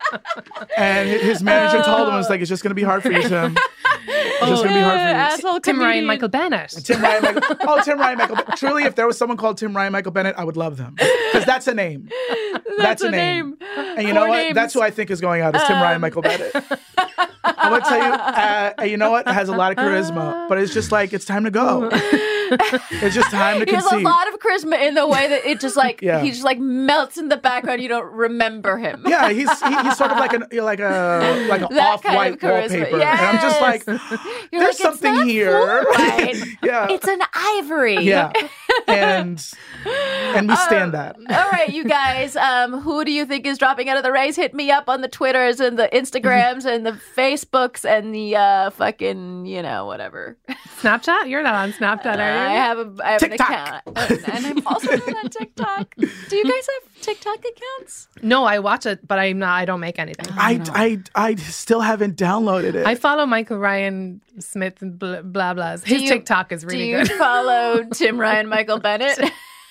Speaker 5: And hi- his manager told him, "It's like it's just going to be hard for you, Tim. It's just going to be hard for you."
Speaker 3: Asshole
Speaker 4: Tim Ryan,
Speaker 3: comedian.
Speaker 4: Michael Bennett.
Speaker 5: Tim Ryan, Michael. Oh, Tim Ryan, Michael. Ben- Truly, if there was someone called Tim Ryan, Michael Bennett, I would love them because that's a name. That's,
Speaker 3: a
Speaker 5: a name.
Speaker 3: name.
Speaker 5: And you know
Speaker 3: Four
Speaker 5: what?
Speaker 3: names.
Speaker 5: That's who I think is going out. Is Tim Ryan,
Speaker 3: Um,
Speaker 5: Michael Bennett. I'm gonna tell you. Uh, and you know what? It has a lot of charisma, but it's just like it's time to go. It's just time to
Speaker 3: He has a
Speaker 5: concede.
Speaker 3: lot of charisma in the way that it just like
Speaker 5: Yeah.
Speaker 3: he just like melts in the background. You don't remember him.
Speaker 5: Yeah, he's he, he's sort of like an like a like an
Speaker 3: That
Speaker 5: off
Speaker 3: kind of
Speaker 5: white
Speaker 3: charisma.
Speaker 5: wallpaper, and I'm just like,
Speaker 3: You're
Speaker 5: there's
Speaker 3: like, it's
Speaker 5: something
Speaker 3: not
Speaker 5: here.
Speaker 3: fluorite.
Speaker 5: Yeah,
Speaker 3: It's an ivory.
Speaker 5: yeah, and and we stand that.
Speaker 3: All right, you guys. Um, who do you think is dropping out of the race? Hit me up on the Twitters and the Instagrams and the Facebooks and the uh, fucking you know whatever.
Speaker 4: Snapchat? You're not on Snapchat, are
Speaker 3: I
Speaker 4: you?
Speaker 3: have a I have
Speaker 5: TikTok.
Speaker 3: an account, and, and I'm also not on TikTok. Do you guys have TikTok accounts?
Speaker 4: No, I watch it, but I'm not. I don't make anything.
Speaker 5: I, I I still haven't downloaded it.
Speaker 4: I follow Michael Ryan Smith and blah blah blahs. His
Speaker 3: you-
Speaker 4: TikTok is really
Speaker 3: Do you
Speaker 4: good.
Speaker 3: follow Tim Ryan, Michael Bennett?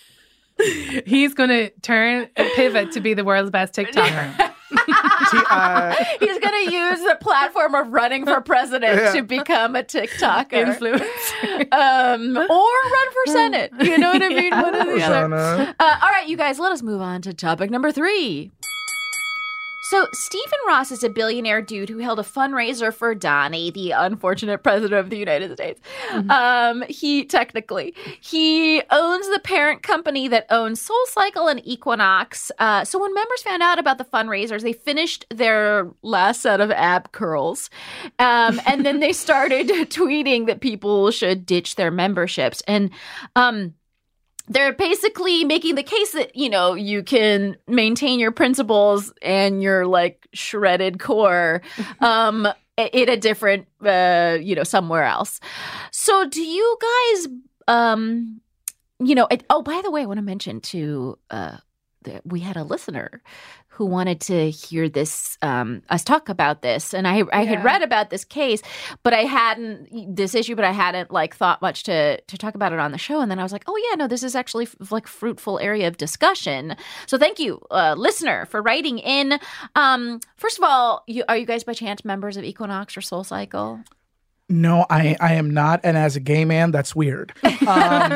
Speaker 4: He's going to turn and pivot to be the world's best TikToker.
Speaker 5: T- uh,
Speaker 3: He's going to use the platform of running for president
Speaker 5: Yeah.
Speaker 3: to become a TikToker.
Speaker 4: Influencer.
Speaker 3: Um, or run for Senate. You know what I mean? One or the other.
Speaker 5: Rosanna.
Speaker 3: Uh, all right, you guys, let us move on to topic number three. So, Stephen Ross is a billionaire dude who held a fundraiser for Donnie, the unfortunate president of the United States.
Speaker 4: Mm-hmm.
Speaker 3: Um, he technically he owns the parent company that owns SoulCycle and Equinox. Uh, so, when members found out about the fundraisers, they finished their last set of ab curls, um, and then they started tweeting that people should ditch their memberships. And um, they're basically making the case that, you know, you can maintain your principles and your like shredded core um, in a different, uh, you know, somewhere else. So do you guys, um, you know, it, oh, by the way, I want to mention too, uh, that we had a listener who wanted to hear this, um, us talk about this. And I, I had
Speaker 4: Yeah.
Speaker 3: read about this case, but I hadn't, this issue, but I hadn't like thought much to, to talk about it on the show. And then I was like, oh yeah, no, this is actually f- like fruitful area of discussion. So thank you, uh, listener, for writing in. Um, first of all, you, are you guys by chance members of Equinox or SoulCycle?
Speaker 5: No, I I am not, and as a gay man, that's weird. Um, uh,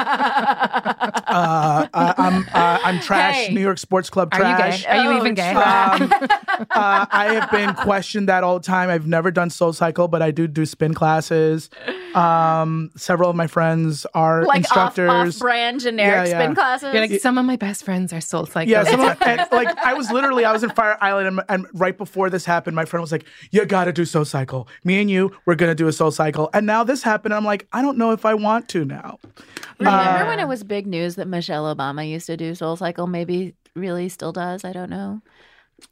Speaker 5: I, I'm uh, I'm trash.
Speaker 3: Hey.
Speaker 5: New York Sports Club
Speaker 4: Are you
Speaker 5: trash.
Speaker 4: gay? Are you
Speaker 3: Oh,
Speaker 4: even gay?
Speaker 3: trash.
Speaker 5: Um, uh, I have been questioned that all the time. I've never done SoulCycle, but I do do spin classes. Um, several of my friends are
Speaker 3: Like off,
Speaker 5: instructors.
Speaker 3: off-brand generic
Speaker 5: Yeah, yeah.
Speaker 3: spin classes?
Speaker 4: You're like, some of my best friends are soul cycle.
Speaker 5: Yeah, someone, and, like I was literally, I was in Fire Island, and, and right before this happened, my friend was like, "You got to do SoulCycle. Me and you, we're gonna do a SoulCycle." And now this happened, and I'm like, I don't know if I want to now.
Speaker 3: Remember
Speaker 5: Uh,
Speaker 3: when it was big news that Michelle Obama used to do SoulCycle? Maybe really still does. I don't know.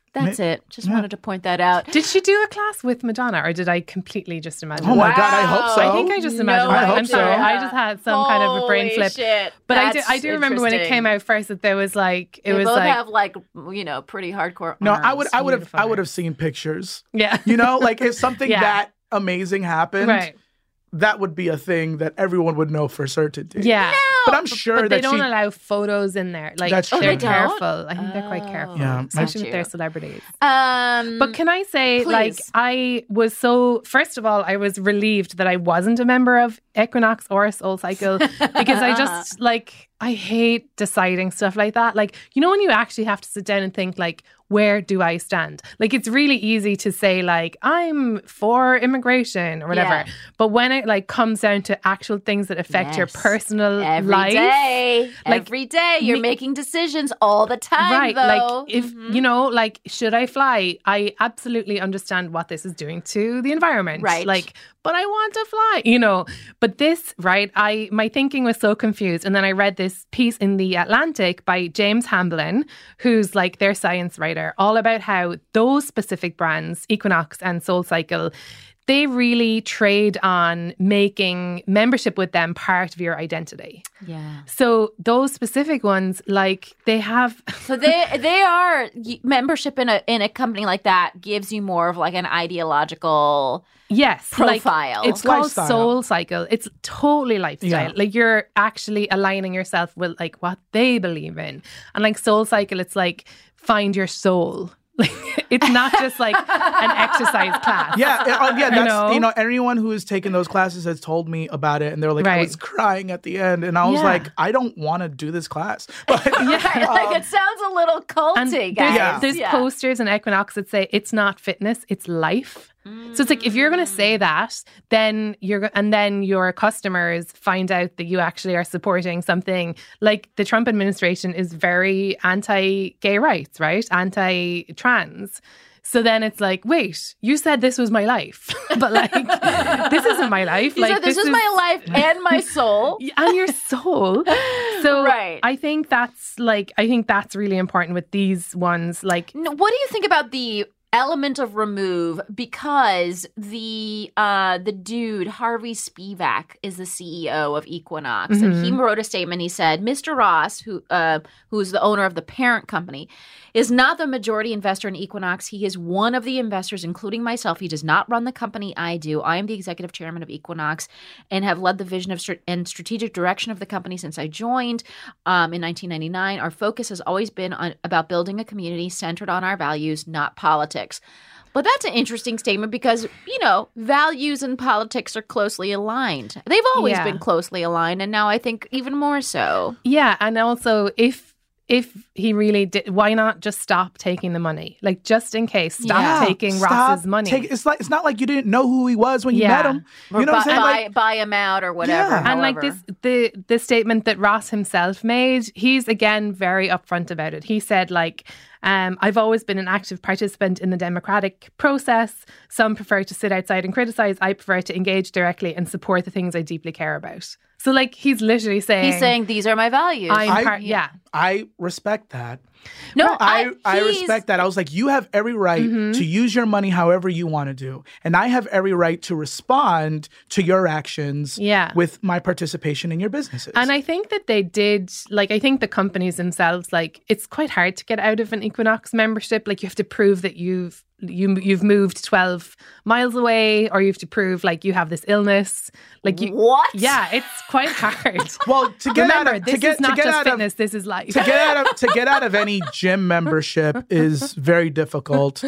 Speaker 3: That's it. Just wanted to point that out.
Speaker 4: Did she do a class with Madonna, or did I completely just imagine?
Speaker 5: Oh my
Speaker 3: Wow.
Speaker 5: God, I hope so.
Speaker 4: I think I just imagined
Speaker 3: No
Speaker 4: that.
Speaker 5: I hope
Speaker 4: I'm sorry.
Speaker 5: so.
Speaker 4: I just had some kind of a brain
Speaker 3: Holy
Speaker 4: flip.
Speaker 3: shit.
Speaker 4: But I do,
Speaker 3: That's
Speaker 4: I do remember when it
Speaker 3: interesting.
Speaker 4: came out first that there was like it
Speaker 3: They
Speaker 4: was
Speaker 3: both
Speaker 4: like
Speaker 3: have like you know pretty hardcore.
Speaker 5: No, I would,
Speaker 3: arms.
Speaker 5: I would have,
Speaker 4: beautiful
Speaker 5: I would have
Speaker 4: arms.
Speaker 5: seen pictures.
Speaker 4: yeah,
Speaker 5: You know, like if something
Speaker 4: Yeah.
Speaker 5: that amazing happened,
Speaker 4: right.
Speaker 5: that would be a thing that everyone would know for certainty.
Speaker 4: Yeah.
Speaker 5: But I'm sure
Speaker 4: But
Speaker 5: that
Speaker 4: they don't
Speaker 5: she.
Speaker 4: allow photos in there. Like
Speaker 5: That's
Speaker 4: they're
Speaker 5: true. Oh,
Speaker 3: they don't?
Speaker 4: careful. I think they're quite careful.
Speaker 5: Yeah,
Speaker 4: especially with their
Speaker 3: Got you.
Speaker 4: celebrities.
Speaker 3: Um,
Speaker 4: But can I say, like,
Speaker 3: please.
Speaker 4: I was so, first of all, I was relieved that I wasn't a member of Equinox or Soul Cycle because I just, like, I hate deciding stuff like that. Like, you know, when you actually have to sit down and think, like, where do I stand? Like, it's really easy to say, like, I'm for immigration or whatever.
Speaker 3: Yeah.
Speaker 4: But when it, like, comes down to actual things that affect your
Speaker 3: Yes.
Speaker 4: personal
Speaker 3: every
Speaker 4: life.
Speaker 3: day,
Speaker 4: like,
Speaker 3: every day, you're
Speaker 4: me-
Speaker 3: making decisions all the time.
Speaker 4: Right,
Speaker 3: though.
Speaker 4: like if
Speaker 3: Mhm.
Speaker 4: you know, like should I fly? I absolutely understand what this is doing to the environment.
Speaker 3: Right.
Speaker 4: Like, but I want to fly, you know. But this, right, I my thinking was so confused. And then I read this piece in The Atlantic by James Hamblin, who's like their science writer, all about how those specific brands, Equinox and Soul Cycle, they really trade on making membership with them part of your identity.
Speaker 3: yeah.
Speaker 4: So those specific ones, like they have
Speaker 3: So they they are membership in a in a company like that gives you more of like an ideological.
Speaker 4: Yes,
Speaker 3: Profile.
Speaker 4: Like, it's called
Speaker 5: Lifestyle.
Speaker 4: Soul Cycle. It's totally lifestyle.
Speaker 5: Yeah.
Speaker 4: Like you're actually aligning yourself with like what they believe in, and like Soul Cycle, it's like find your soul. Like it's not just like an exercise class.
Speaker 5: Yeah, uh, yeah,
Speaker 4: You
Speaker 5: that's
Speaker 4: know?
Speaker 5: you know, anyone who has taken those classes has told me about it, and they're like, I
Speaker 4: Right.
Speaker 5: was crying at the end, and I was
Speaker 4: Yeah.
Speaker 5: like, I don't want to do this class, but
Speaker 3: like it sounds a little
Speaker 4: And
Speaker 3: culty,
Speaker 4: there's,
Speaker 3: guys.
Speaker 5: Yeah.
Speaker 4: there's
Speaker 3: Yeah.
Speaker 4: posters in Equinox that say it's not fitness, it's life. So it's like if you're going to say that, then you're go- and then your customers find out that you actually are supporting something like the Trump administration is very anti-gay rights, right? Anti-trans. So then it's like, wait, you said this was my life, but like this isn't my life.
Speaker 3: You
Speaker 4: like
Speaker 3: said this, is, my life and my soul.
Speaker 4: and your soul. So
Speaker 3: Right.
Speaker 4: I think that's like I think that's really important with these ones. Like
Speaker 3: No, what do you think about the element of remove? Because the uh the dude Harvey Spivak is the C E O of Equinox, and he wrote a statement. He said, "Mister Ross, who uh who's the owner of the parent company, is not the majority investor in Equinox. He is one of the investors, including myself. He does not run the company. I do. I am the executive chairman of Equinox and have led the vision of str- and strategic direction of the company since I joined um, in nineteen ninety-nine. Our focus has always been on about building a community centered on our values, not politics." But that's an interesting statement because, you know, values and politics are closely aligned. They've always
Speaker 4: Yeah.
Speaker 3: been closely aligned, and now I think even more so.
Speaker 4: yeah, and also if if he really did, why not just stop taking the money? Like just in case, stop
Speaker 3: Yeah.
Speaker 4: taking
Speaker 5: Stop
Speaker 4: Ross's money.
Speaker 5: take- it's like it's not like you didn't know who he was when you
Speaker 4: Yeah.
Speaker 5: met him.
Speaker 3: Or
Speaker 5: You know
Speaker 3: buy,
Speaker 5: what I'm saying?
Speaker 3: buy,
Speaker 5: Like,
Speaker 3: buy him out or whatever.
Speaker 5: Yeah.
Speaker 4: And like
Speaker 3: however.
Speaker 4: this, the the statement that Ross himself made, he's again very upfront about it. He said, like, um, I've always been an active participant in the democratic process. Some prefer to sit outside and criticize. I prefer to engage directly and support the things I deeply care about. So, like, he's literally saying,
Speaker 3: He's saying these are my values.
Speaker 4: I'm
Speaker 5: I-
Speaker 4: part, yeah.
Speaker 5: I respect that.
Speaker 3: no,
Speaker 5: I, I
Speaker 3: he's-
Speaker 5: respect that. I was like, you have every right
Speaker 4: Mm-hmm.
Speaker 5: to use your money however you want to do. And I have every right to respond to your actions
Speaker 4: Yeah.
Speaker 5: with my participation in your businesses.
Speaker 4: And I think that they did, like, I think the companies themselves, like, it's quite hard to get out of an Equinox membership. Like, you have to prove that you've you you've moved twelve miles away, or you have to prove like you have this illness. Like, you,
Speaker 3: What?
Speaker 4: yeah, it's quite hard.
Speaker 5: well, to get
Speaker 4: Remember,
Speaker 5: out of,
Speaker 4: this
Speaker 5: to get,
Speaker 4: is not
Speaker 5: to get
Speaker 4: just
Speaker 5: out
Speaker 4: fitness.
Speaker 5: Of,
Speaker 4: this is life.
Speaker 5: to get out of to get out of any gym membership is very difficult.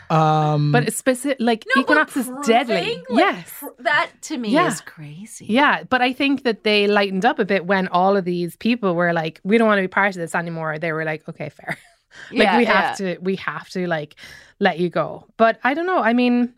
Speaker 5: Um,
Speaker 4: but it's specific. Like,
Speaker 3: No,
Speaker 4: Equinox
Speaker 3: but
Speaker 4: is
Speaker 3: proving,
Speaker 4: deadly.
Speaker 3: like,
Speaker 4: Yes.
Speaker 3: pr- that to me
Speaker 4: Yeah.
Speaker 3: is crazy.
Speaker 4: Yeah, but I think that they lightened up a bit when all of these people were like, we don't want to be part of this anymore. They were like, okay, fair. like
Speaker 3: Yeah,
Speaker 4: we
Speaker 3: yeah.
Speaker 4: have to we have to like let you go. But I don't know. I mean,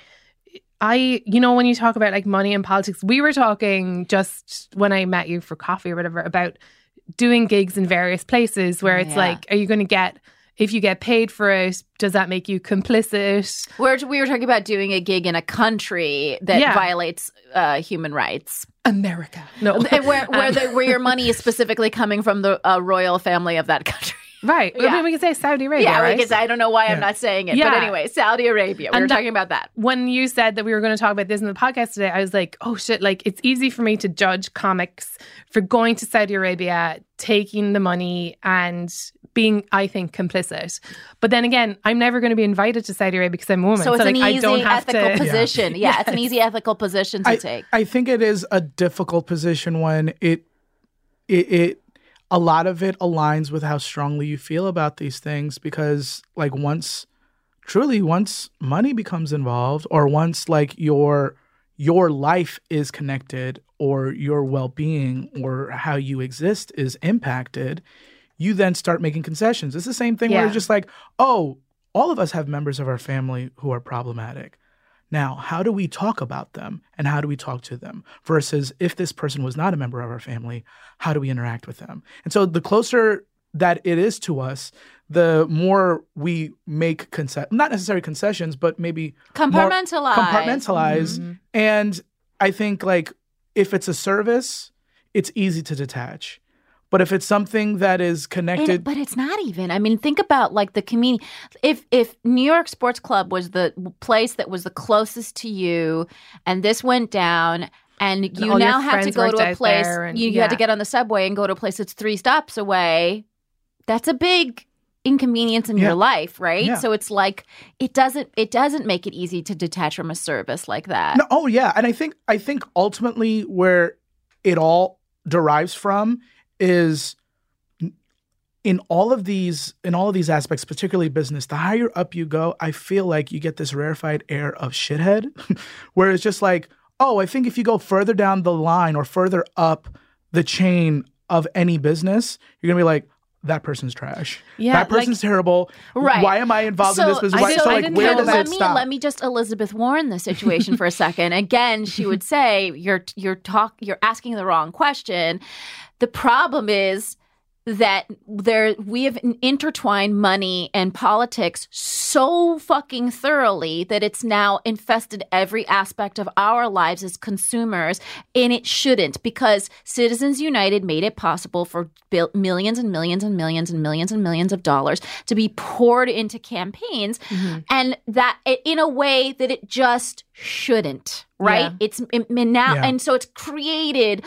Speaker 4: I you know, when you talk about like money and politics, we were talking just when I met you for coffee or whatever about doing gigs in various places where it's
Speaker 3: Yeah.
Speaker 4: like, are you going to get, if you get paid for it, does that make you complicit?
Speaker 3: We're, we were talking about doing a gig in a country that
Speaker 4: Yeah.
Speaker 3: violates uh, human rights.
Speaker 4: America. No.
Speaker 3: And where where,
Speaker 4: Um,
Speaker 3: the, where your money is specifically coming from the uh, royal family of that country.
Speaker 4: Right.
Speaker 3: Yeah.
Speaker 4: I mean, we can say Saudi Arabia,
Speaker 3: Yeah,
Speaker 4: right?
Speaker 3: because I don't know why I'm
Speaker 5: Yeah.
Speaker 3: not saying it.
Speaker 4: Yeah.
Speaker 3: But anyway, Saudi Arabia. We
Speaker 4: And
Speaker 3: were
Speaker 4: that-
Speaker 3: talking about that.
Speaker 4: When you said that we were going to talk about this in the podcast today, I was like, oh shit, like it's easy for me to judge comics for going to Saudi Arabia, taking the money and being, I think, complicit. But then again, I'm never going to be invited to Saudi Arabia because I'm a woman.
Speaker 3: So it's
Speaker 4: like,
Speaker 3: an
Speaker 4: I
Speaker 3: easy
Speaker 4: don't have
Speaker 3: ethical
Speaker 4: to.
Speaker 3: position. Yeah, it's an easy ethical position to
Speaker 5: I,
Speaker 3: take.
Speaker 5: I think it is a difficult position when it, it, it, a lot of it aligns with how strongly you feel about these things because, like, once, truly, once money becomes involved, or once like your your life is connected, or your well-being, or how you exist is impacted, you then start making concessions. It's the same thing where
Speaker 4: Yeah.
Speaker 5: it's just like, oh, all of us have members of our family who are problematic. Now, how do we talk about them and how do we talk to them? Versus if this person was not a member of our family, how do we interact with them? And so the closer that it is to us, the more we make conce- not necessarily concessions, but maybe more
Speaker 3: Compartmentalize.
Speaker 5: compartmentalize.
Speaker 4: Mm-hmm.
Speaker 5: And I think like if it's a service, it's easy to detach. But if it's something that is connected,
Speaker 3: And- but it's not even. I mean, think about like the community. If if New York Sports Club was the place that was the closest to you, and this went down, and you
Speaker 4: all your
Speaker 3: now have to
Speaker 4: friends
Speaker 3: go
Speaker 4: worked
Speaker 3: to a
Speaker 4: out
Speaker 3: place,
Speaker 4: there and-
Speaker 3: you, you
Speaker 4: yeah.
Speaker 3: had to get on the subway and go to a place that's three stops away. That's a big inconvenience in
Speaker 5: Yeah.
Speaker 3: your life, right?
Speaker 5: Yeah.
Speaker 3: So it's like it doesn't it doesn't make it easy to detach from a service like that.
Speaker 5: no, oh yeah, and I think I think ultimately where it all derives from is in all of these in all of these aspects, particularly business. The higher up you go, I feel like you get this rarefied air of shithead, where it's just like, oh, I think if you go further down the line or further up the chain of any business, you're gonna be like, that person's trash.
Speaker 4: Yeah,
Speaker 5: that person's terrible.
Speaker 3: Right.
Speaker 5: Why am I involved in this business?
Speaker 4: I
Speaker 5: Why,
Speaker 4: didn't-
Speaker 5: so
Speaker 4: I
Speaker 5: like,
Speaker 4: didn't
Speaker 5: where
Speaker 4: know
Speaker 5: does
Speaker 4: about
Speaker 3: let
Speaker 5: it
Speaker 3: me
Speaker 5: stop?
Speaker 3: let me just Elizabeth Warren the situation for a second. Again, she would say you're you're talk you're asking the wrong question. The problem is that there we have intertwined money and politics so fucking thoroughly that it's now infested every aspect of our lives as consumers, and it shouldn't, because Citizens United made it possible for bil- millions and millions and millions and millions and millions of dollars to be poured into campaigns, and that in a way that it just shouldn't. Right?
Speaker 4: Yeah.
Speaker 3: It's it, now,
Speaker 5: Yeah.
Speaker 3: and so it's created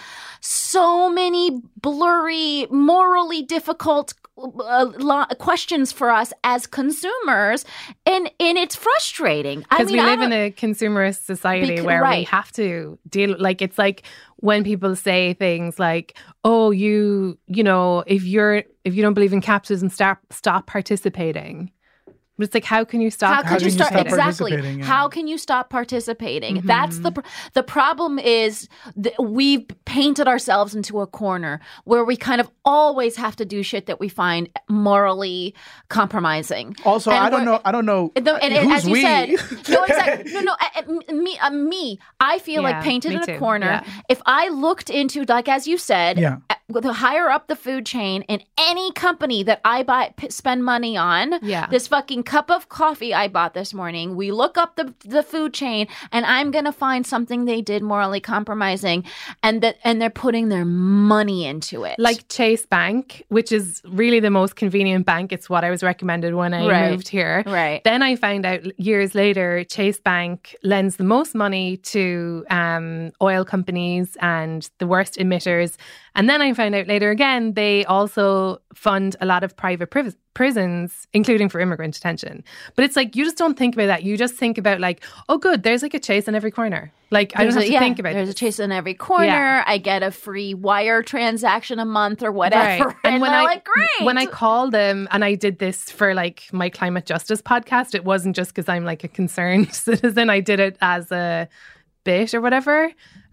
Speaker 3: so many blurry, morally difficult uh, lo- questions for us as consumers, and and it's frustrating. I
Speaker 4: Because
Speaker 3: mean,
Speaker 4: we
Speaker 3: I
Speaker 4: live in
Speaker 3: don't-
Speaker 4: a consumerist society
Speaker 3: Bec-
Speaker 4: where we
Speaker 3: right.
Speaker 4: have to deal. Like it's like when people say things like, "Oh, you, you know, if you're if you don't believe in capitalism, stop stop participating." But it's like, how can you stop?
Speaker 3: How could you
Speaker 5: can you
Speaker 3: start
Speaker 5: stop
Speaker 3: exactly?
Speaker 5: participating, yeah.
Speaker 3: How can you stop participating?
Speaker 4: Mm-hmm.
Speaker 3: That's the pr- the problem. Is that we've painted ourselves into a corner where we kind of always have to do shit that we find morally compromising.
Speaker 5: Also,
Speaker 3: And
Speaker 5: I don't
Speaker 3: we're-
Speaker 5: know. I don't know.
Speaker 3: And, the, and, and
Speaker 5: who's
Speaker 3: as you
Speaker 5: we?
Speaker 3: said, no, exactly. No, no, uh, uh, me, uh, me. I feel
Speaker 4: Yeah,
Speaker 3: like painted
Speaker 4: me
Speaker 3: in a
Speaker 4: too.
Speaker 3: corner.
Speaker 4: Yeah.
Speaker 3: If I looked into, like as you said,
Speaker 5: Yeah.
Speaker 3: uh, the higher up the food chain, in any company that I buy, p- spend money on,
Speaker 4: Yeah.
Speaker 3: this fucking cup of coffee I bought this morning, we look up the the food chain, and I'm gonna find something they did morally compromising, and that and they're putting their money into it,
Speaker 4: Like Chase Bank, which is really the most convenient bank. It's what I was recommended when I
Speaker 3: Right.
Speaker 4: moved here.
Speaker 3: Right.
Speaker 4: Then I found out years later, Chase Bank lends the most money to um, oil companies and the worst emitters. And then I found out later again, they also fund a lot of private pri- prisons, including for immigrant detention. But it's like, you just don't think about that. You just think about like, oh, good, there's like a Chase in every corner. Like, I don't
Speaker 3: There's
Speaker 4: have
Speaker 3: a-
Speaker 4: to
Speaker 3: yeah,
Speaker 4: think about
Speaker 3: There's
Speaker 4: this.
Speaker 3: a Chase in every corner.
Speaker 4: Yeah.
Speaker 3: I get a free wire transaction a month or whatever.
Speaker 4: Right.
Speaker 3: And,
Speaker 4: when
Speaker 3: they're
Speaker 4: I
Speaker 3: like, great.
Speaker 4: when I called them, and I did this for like my climate justice podcast, it wasn't just because I'm like a concerned citizen. I did it as a bit or whatever.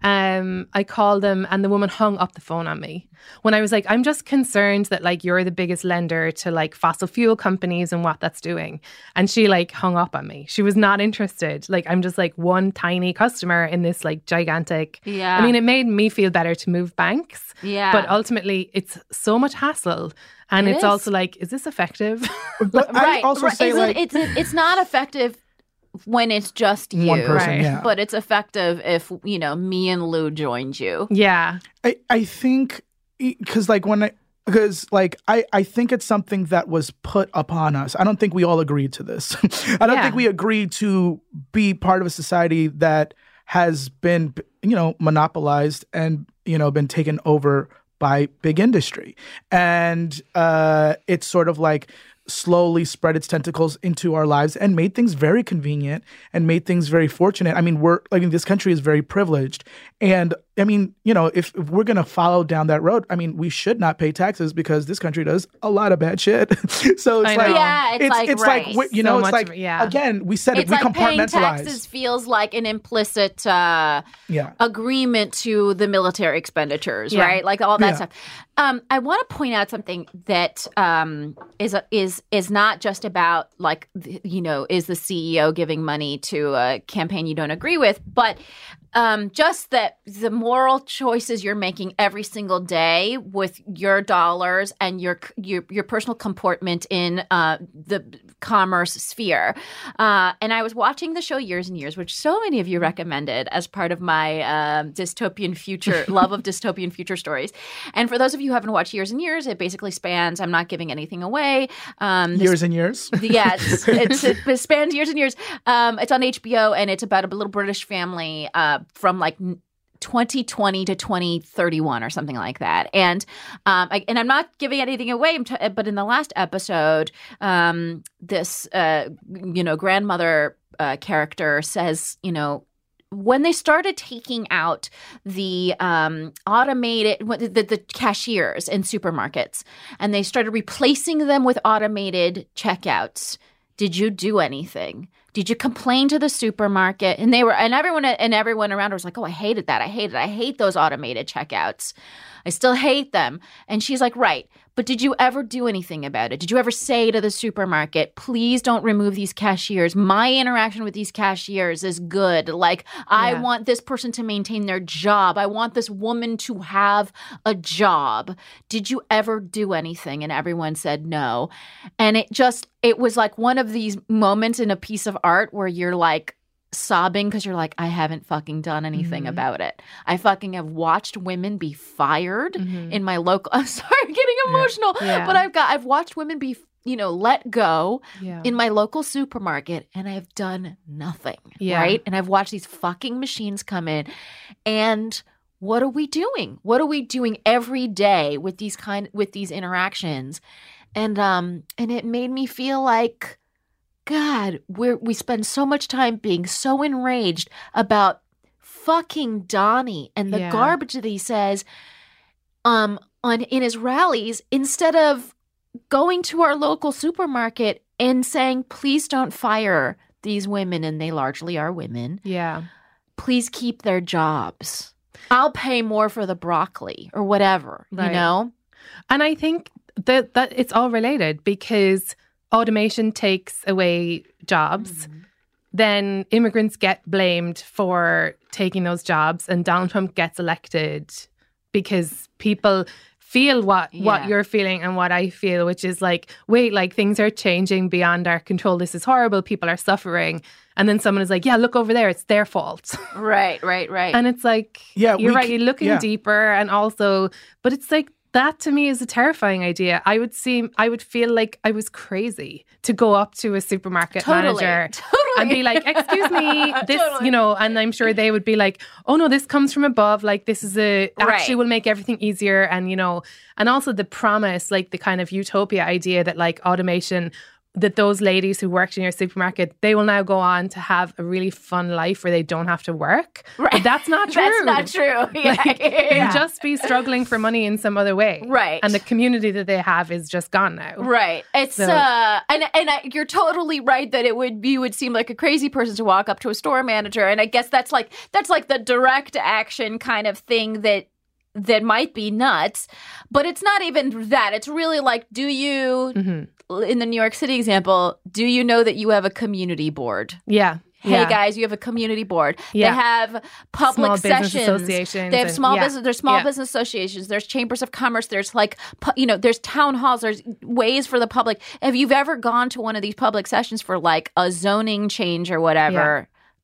Speaker 4: Um, I called them, and the woman hung up the phone on me when I was like, I'm just concerned that like you're the biggest lender to like fossil fuel companies and what that's doing. And she like hung up on me. She was not interested. Like, I'm just like one tiny customer in this like gigantic.
Speaker 3: Yeah.
Speaker 4: I mean, it made me feel better to move banks.
Speaker 3: Yeah.
Speaker 4: But ultimately, it's so much hassle. And
Speaker 3: It
Speaker 4: it's
Speaker 3: is.
Speaker 4: also like, is this effective?
Speaker 5: But I
Speaker 3: right,
Speaker 5: also
Speaker 3: right.
Speaker 5: say
Speaker 3: Is
Speaker 5: like,
Speaker 3: it, it's it's not effective when it's just you,
Speaker 5: one person,
Speaker 4: Right.
Speaker 5: yeah.
Speaker 3: but it's effective if you know me and Lou joined you.
Speaker 4: yeah.
Speaker 5: I, I think because like when I because like I, I think it's something that was put upon us. I don't think we all agreed to this. I don't
Speaker 4: Yeah.
Speaker 5: think we agreed to be part of a society that has been, you know, monopolized and, you know, been taken over by big industry. And uh, it's sort of like slowly spread its tentacles into our lives and made things very convenient and made things very fortunate. I mean, we're like this country is very privileged. And I mean, you know, if, if we're going to follow down that road, I mean, we should not pay taxes because this country does a lot of bad shit. So it's
Speaker 4: I
Speaker 5: like,
Speaker 4: know.
Speaker 3: Yeah, it's like
Speaker 5: it's
Speaker 3: rice.
Speaker 5: like, you
Speaker 4: So
Speaker 5: know, it's
Speaker 4: much
Speaker 5: like,
Speaker 4: of it, yeah.
Speaker 5: again, we said
Speaker 3: It's
Speaker 5: it, we
Speaker 3: like paying
Speaker 5: compartmentalize.
Speaker 3: taxes feels like an implicit uh,
Speaker 5: Yeah.
Speaker 3: agreement to the military expenditures,
Speaker 4: Yeah.
Speaker 3: right? Like all that
Speaker 5: Yeah.
Speaker 3: stuff. Um, I want to point out something that um, is a, is is not just about like the- you know, is the C E O giving money to a campaign you don't agree with, but um, just that the moral choices you're making every single day with your dollars and your your, your personal comportment in uh, the commerce sphere. Uh, and I was watching the show Years and Years, which so many of you recommended as part of my um, dystopian future, love of dystopian future stories. And for those of you who haven't watched Years and Years, it basically spans, I'm not giving anything away. Um, this-
Speaker 5: Years and years.
Speaker 3: yeah, it's, it's, it spans years and years. Um, it's on H B O, and it's about a little British family uh, from like twenty twenty to twenty thirty-one or something like that. And um, I, and I'm not giving anything away, I'm t- but in the last episode, um, this uh, you know grandmother uh, character says, you know, when they started taking out the um, automated, the, the cashiers in supermarkets, and they started replacing them with automated checkouts, did you do anything? Did you complain to the supermarket? And they were, and everyone, and everyone around her was like, "Oh, I hated that. I hate it. I hate those automated checkouts. I still hate them." And she's like, "Right. But did you ever do anything about it? Did you ever say to the supermarket, please don't remove these cashiers? My interaction with these cashiers is good. Like, I
Speaker 4: Yeah.
Speaker 3: want this person to maintain their job. I want this woman to have a job. Did you ever do anything?" And everyone said no. And it just, it was like one of these moments in a piece of art where you're like, sobbing because you're like, I haven't fucking done anything
Speaker 4: Mhm.
Speaker 3: about it. I fucking have watched women be fired
Speaker 4: Mhm.
Speaker 3: in my local. I'm sorry, I'm getting emotional,
Speaker 4: Yeah.
Speaker 3: but I've got I've watched women be, you know, let go
Speaker 4: Yeah.
Speaker 3: in my local supermarket, and I've done nothing.
Speaker 4: Yeah.
Speaker 3: Right, and I've watched these fucking machines come in, and what are we doing? What are we doing every day with these kind with these interactions? And um and it made me feel like, God, we're, we spend so much time being so enraged about fucking Donnie and the
Speaker 4: Yeah.
Speaker 3: garbage that he says um, on in his rallies, instead of going to our local supermarket and saying, please don't fire these women, and they largely are women.
Speaker 4: Yeah.
Speaker 3: Please keep their jobs. I'll pay more for the broccoli or whatever,
Speaker 4: Right.
Speaker 3: you know?
Speaker 4: And I think that that it's all related because automation takes away jobs. Then immigrants get blamed for taking those jobs, and Donald Trump gets elected because people feel what what
Speaker 3: Yeah.
Speaker 4: you're feeling and what I feel, which is like, wait, like things are changing beyond our control. This is horrible. People are suffering. And then someone is like, yeah, look over there. It's their fault.
Speaker 3: Right, right, right.
Speaker 4: And it's like,
Speaker 5: Yeah,
Speaker 4: you're
Speaker 5: we
Speaker 4: right.
Speaker 5: c-
Speaker 4: You're looking
Speaker 5: yeah.
Speaker 4: deeper, and also, but it's like that to me is a terrifying idea. I would seem, I would feel like I was crazy to go up to a supermarket
Speaker 3: Totally,
Speaker 4: manager
Speaker 3: totally.
Speaker 4: and be like, "Excuse me, this,"
Speaker 3: Totally.
Speaker 4: you know. And I'm sure they would be like, "Oh no, this comes from above. Like this is a actually
Speaker 3: Right.
Speaker 4: will make everything easier." And you know, and also the promise, like the kind of utopia idea that like automation. That those ladies who worked in your supermarket, they will now go on to have a really fun life where they don't have to work.
Speaker 3: Right.
Speaker 4: But that's not true.
Speaker 3: That's not true. Yeah,
Speaker 4: Like,
Speaker 3: yeah.
Speaker 4: they'll just be struggling for money in some other way.
Speaker 3: Right.
Speaker 4: And the community that they have is just gone now.
Speaker 3: Right. It's
Speaker 4: So-
Speaker 3: uh and and I, you're totally right that it would you would seem like a crazy person to walk up to a store manager, and I guess that's like that's like the direct action kind of thing that that might be nuts, but it's not even that. It's really like, do you
Speaker 4: Mhm.
Speaker 3: in the New York City example, do you know that you have a community board?
Speaker 4: Yeah.
Speaker 3: Hey
Speaker 4: yeah.
Speaker 3: guys, you have a community board.
Speaker 4: Yeah.
Speaker 3: They have public
Speaker 4: Small business
Speaker 3: sessions.
Speaker 4: associations
Speaker 3: They have
Speaker 4: and-
Speaker 3: small
Speaker 4: yeah.
Speaker 3: business. There's small
Speaker 4: Yeah.
Speaker 3: business associations. There's chambers of commerce. There's like pu- you know. There's town halls. There's ways for the public. If you've ever gone to one of these public sessions for like a zoning change or whatever,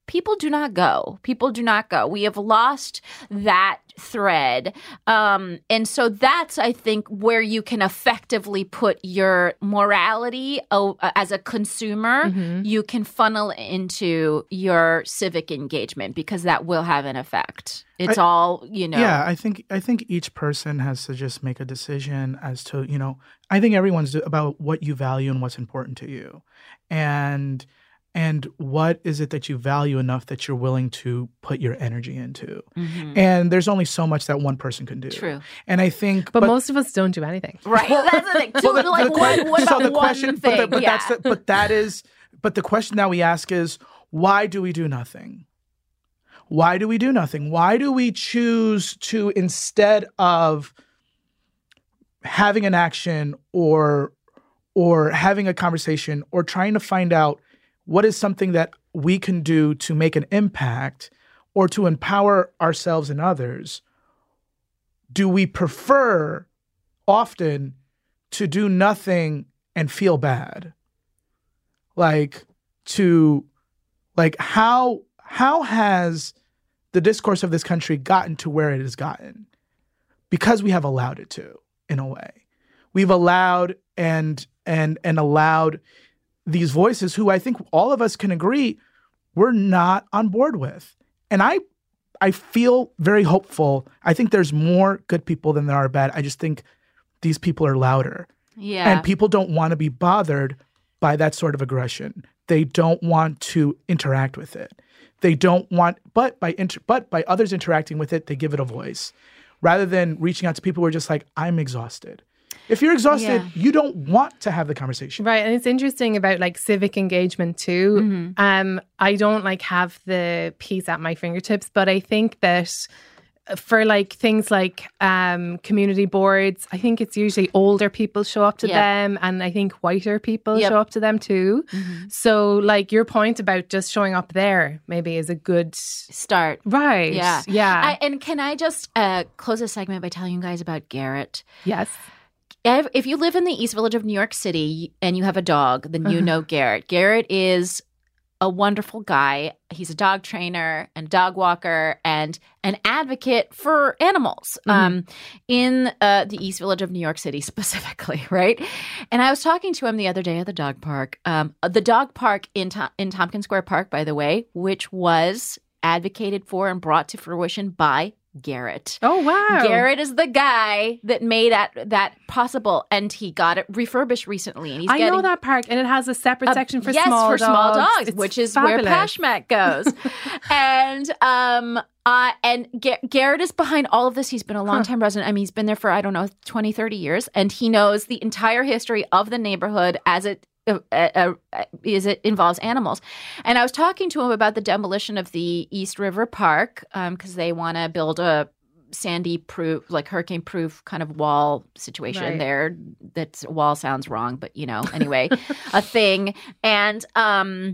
Speaker 3: people do not go. People do not go. We have lost that thread. Um, and so that's, I think, where you can effectively put your morality oh, as a consumer. Mm-hmm. You can funnel into your civic engagement because that will have an effect. It's I, all, you know.
Speaker 5: Yeah, I think I think each person has to just make a decision as to, you know, I think everyone's about what you value and what's important to you. And and what is it that you value enough that you're willing to put your energy into? Mm-hmm. And there's only so much that one person can do.
Speaker 3: True.
Speaker 5: And I think
Speaker 4: But, but most of us don't do anything.
Speaker 3: Right. That's the thing. Well, the, like, the, what, what so about the question, one thing?
Speaker 5: But, the, but
Speaker 3: yeah.
Speaker 5: that's the, but that is but the question that we ask is, why do we do nothing? Why do we do nothing? Why do we choose to, instead of having an action or or having a conversation or trying to find out what is something that we can do to make an impact or to empower ourselves and others, do we prefer often to do nothing and feel bad? Like to like how how has the discourse of this country gotten to where it has gotten? Because we have allowed it to, in a way. We've allowed and and and allowed these voices who I think all of us can agree we're not on board with. And I I feel very hopeful. I think there's more good people than there are bad. I just think these people are louder.
Speaker 3: Yeah.
Speaker 5: And people don't want to be bothered by that sort of aggression. They don't want to interact with it. They don't want, but by inter, but by others interacting with it, they give it a voice. Rather than reaching out to people who are just like, I'm exhausted. If you're exhausted,
Speaker 3: Yeah.
Speaker 5: you don't want to have the conversation.
Speaker 4: Right. And it's interesting about like civic engagement too.
Speaker 3: Mm-hmm.
Speaker 4: Um, I don't like have the piece at my fingertips, but I think that for like things like um, community boards, I think it's usually older people show up to
Speaker 3: Yep.
Speaker 4: them, and I think whiter people
Speaker 3: Yep.
Speaker 4: show up to them too.
Speaker 3: Mm-hmm.
Speaker 4: So like your point about just showing up there maybe is a good
Speaker 3: Start.
Speaker 4: right.
Speaker 3: Yeah.
Speaker 4: Yeah.
Speaker 3: I, and can I just uh, close this segment by telling you guys about Garrett?
Speaker 4: yes.
Speaker 3: If if you live in the East Village of New York City and you have a dog, then you know Garrett. Garrett is a wonderful guy. He's a dog trainer and dog walker and an advocate for animals
Speaker 4: Mm-hmm.
Speaker 3: um, in uh, the East Village of New York City specifically, right? And I was talking to him the other day at the dog park. Um, the dog park in, Tom- in Tompkins Square Park, by the way, which was advocated for and brought to fruition by Garrett.
Speaker 4: Oh wow.
Speaker 3: Garrett is the guy that made that that possible, and he got it refurbished recently. And he's
Speaker 4: I
Speaker 3: getting,
Speaker 4: know that park, and it has a separate
Speaker 3: uh,
Speaker 4: section for
Speaker 3: yes,
Speaker 4: small
Speaker 3: for
Speaker 4: dogs.
Speaker 3: small dogs,
Speaker 4: It's
Speaker 3: which is
Speaker 4: fabulous.
Speaker 3: where Pashmak goes. and um, uh, and Ga- Garrett is behind all of this. He's been a long time resident. I mean, he's been there for I don't know twenty, thirty years, and he knows the entire history of the neighborhood as it. Uh, uh, uh, is it involves animals. And I was talking to him about the demolition of the East River Park because um, they want to build a sandy proof, like hurricane proof kind of wall situation
Speaker 4: Right.
Speaker 3: there. That wall sounds wrong, but you know, anyway, a thing. And um,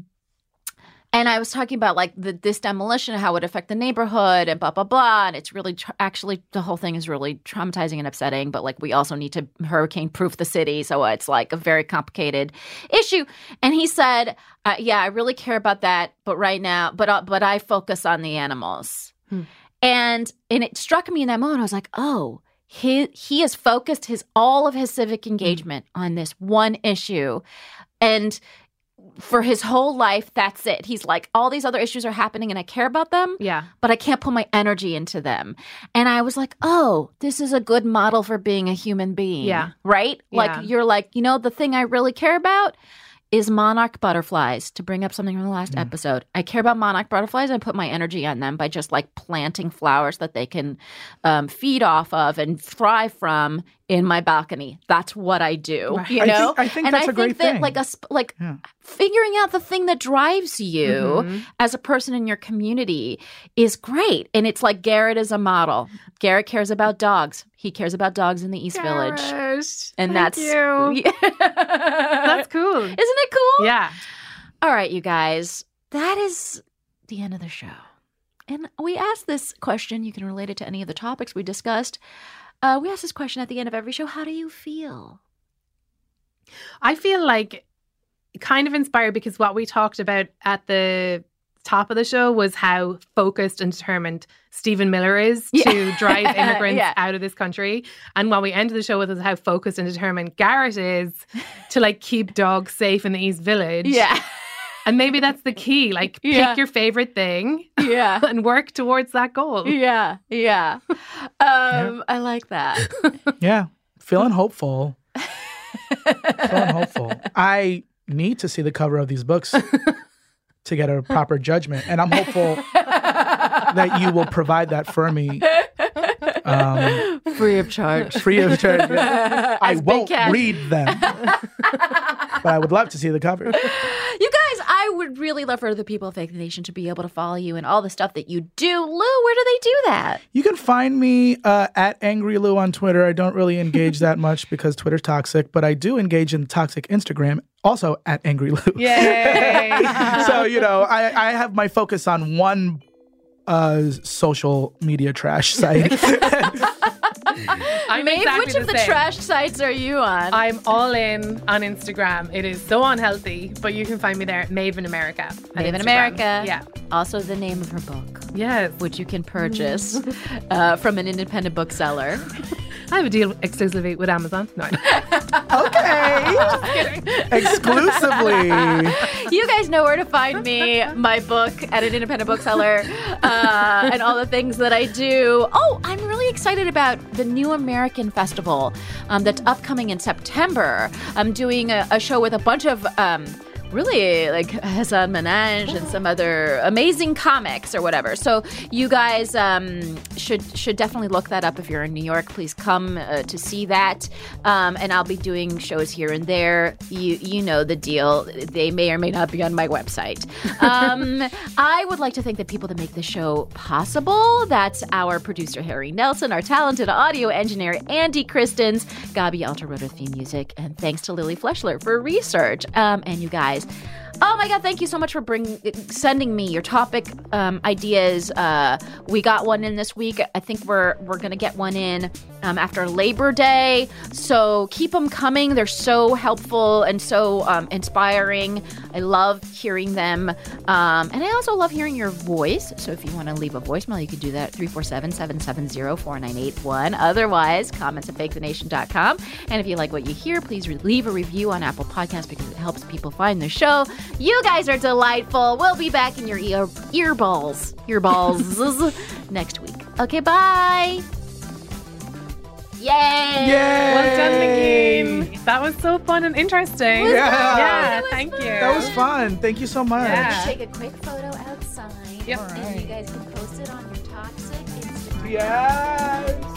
Speaker 3: and I was talking about like the, this demolition, how it would affect the neighborhood and blah, blah, blah. And it's really tra- actually the whole thing is really traumatizing and upsetting. But like we also need to hurricane proof the city. So it's like a very complicated issue. And he said, uh, yeah, I really care about that. But right now, but, uh, but I focus on the animals.
Speaker 4: Hmm.
Speaker 3: And and it struck me in that moment. I was like, oh, he, he has focused his all of his civic engagement on this one issue. And for his whole life, that's it. He's like, all these other issues are happening and I care about them,
Speaker 4: Yeah.
Speaker 3: but I can't put my energy into them. And I was like, oh, this is a good model for being a human being.
Speaker 4: Yeah.
Speaker 3: Right?
Speaker 4: Yeah.
Speaker 3: Like, you're like, you know, the thing I really care about is monarch butterflies, to bring up something from the last
Speaker 5: Mm.
Speaker 3: episode. I care about monarch butterflies and put my energy on them by just like planting flowers that they can um, feed off of and thrive from in my balcony. That's what I do,
Speaker 4: Right.
Speaker 3: you
Speaker 5: I
Speaker 3: know?
Speaker 5: think- I think
Speaker 3: and
Speaker 5: that's
Speaker 3: I
Speaker 5: a great
Speaker 3: think that
Speaker 5: thing.
Speaker 3: like a sp- like
Speaker 5: Yeah.
Speaker 3: figuring out the thing that drives you
Speaker 4: Mhm.
Speaker 3: as a person in your community is great. And it's like Garrett is a model. Garrett cares about dogs. He cares about dogs in the East Village. And
Speaker 4: Thank
Speaker 3: that's
Speaker 4: you. That's cool.
Speaker 3: Isn't it cool?
Speaker 4: Yeah.
Speaker 3: All right, you guys. That is the end of the show. And we asked this question. You can relate it to any of the topics we discussed. Uh, we ask this question at the end of every show. How do you feel?
Speaker 4: I feel like kind of inspired because what we talked about at the top of the show was how focused and determined Stephen Miller is to
Speaker 3: Yeah.
Speaker 4: drive immigrants
Speaker 3: Yeah.
Speaker 4: out of this country. And what we ended the show with is how focused and determined Garrett is to like keep dogs safe in the East Village.
Speaker 3: Yeah.
Speaker 4: And maybe that's the key. Like
Speaker 3: Yeah.
Speaker 4: pick your favorite thing
Speaker 3: Yeah.
Speaker 4: and work towards that goal.
Speaker 3: Yeah. Yeah. Um, I like that.
Speaker 5: Yeah. Feeling hopeful. Feeling hopeful. I need to see the cover of these books to get a proper judgment. And I'm hopeful that you will provide that for me. Um,
Speaker 3: Free of charge.
Speaker 5: free of charge. I
Speaker 3: As Big
Speaker 5: won't
Speaker 3: Cat.
Speaker 5: read them. But I would love to see the cover.
Speaker 3: You guys, I would really love for the people of Fake Nation to be able to follow you and all the stuff that you do. Lou, where do they do that?
Speaker 5: You can find me uh, at Angry Lou on Twitter. I don't really engage that much because Twitter's toxic, but I do engage in toxic Instagram, also at Angry Lou.
Speaker 4: Yay.
Speaker 5: So, you know, I, I have my focus on one uh, social media trash site.
Speaker 4: I'm
Speaker 3: Maeve,
Speaker 4: exactly
Speaker 3: which
Speaker 4: the
Speaker 3: of the
Speaker 4: same.
Speaker 3: trash sites are you on?
Speaker 4: I'm all in on Instagram. It is so unhealthy, but you can find me there, Maeve in America. on
Speaker 3: Maeve in
Speaker 4: Instagram.
Speaker 3: America.
Speaker 4: Yeah.
Speaker 3: Also the name of her book,
Speaker 4: Yes.
Speaker 3: which you can purchase uh, from an independent bookseller.
Speaker 4: I have a deal exclusively with Amazon. No.
Speaker 5: Okay. Exclusively.
Speaker 3: You guys know where to find me, my book at an independent bookseller, uh, and all the things that I do. Oh, I'm really excited about the New American Festival um, that's upcoming in September. I'm doing a, a show with a bunch of um, really like Hassan Minaj and some other amazing comics or whatever. So you guys um, should should definitely look that up if you're in New York. Please come uh, to see that. Um, and I'll be doing shows here and there. You you know the deal. They may or may not be on my website. Um, I would like to thank the people that make the show possible. That's our producer Harry Nelson, our talented audio engineer Andy Christens, Gabi Alter wrote our theme music, and thanks to Lily Fleshler for research. Um, and you guys. Oh my God, thank you so much for bring, sending me your topic um, ideas. Uh, we got one in this week. I think we're we're going to get one in um, after Labor Day. So keep them coming. They're so helpful and so um, inspiring. I love hearing them. Um, and I also love hearing your voice. So if you want to leave a voicemail, you can do that at three four seven, seven seven zero, four nine eight one. Otherwise, comments at fake the nation dot com. And if you like what you hear, please re- leave a review on Apple Podcasts because it helps people find the show. You guys are delightful. We'll be back in your ear earballs, earballs next week. Okay, bye. Yay!
Speaker 5: Yay!
Speaker 4: Well done, Nikki. That was so fun and interesting.
Speaker 5: Yeah.
Speaker 4: Yeah,
Speaker 3: It was
Speaker 4: thank
Speaker 3: fun.
Speaker 4: you.
Speaker 5: That was fun. Thank you so much.
Speaker 4: Yeah.
Speaker 3: Take a quick photo outside,
Speaker 4: Yep.
Speaker 3: and you guys can post it on your toxic Instagram.
Speaker 5: Yes.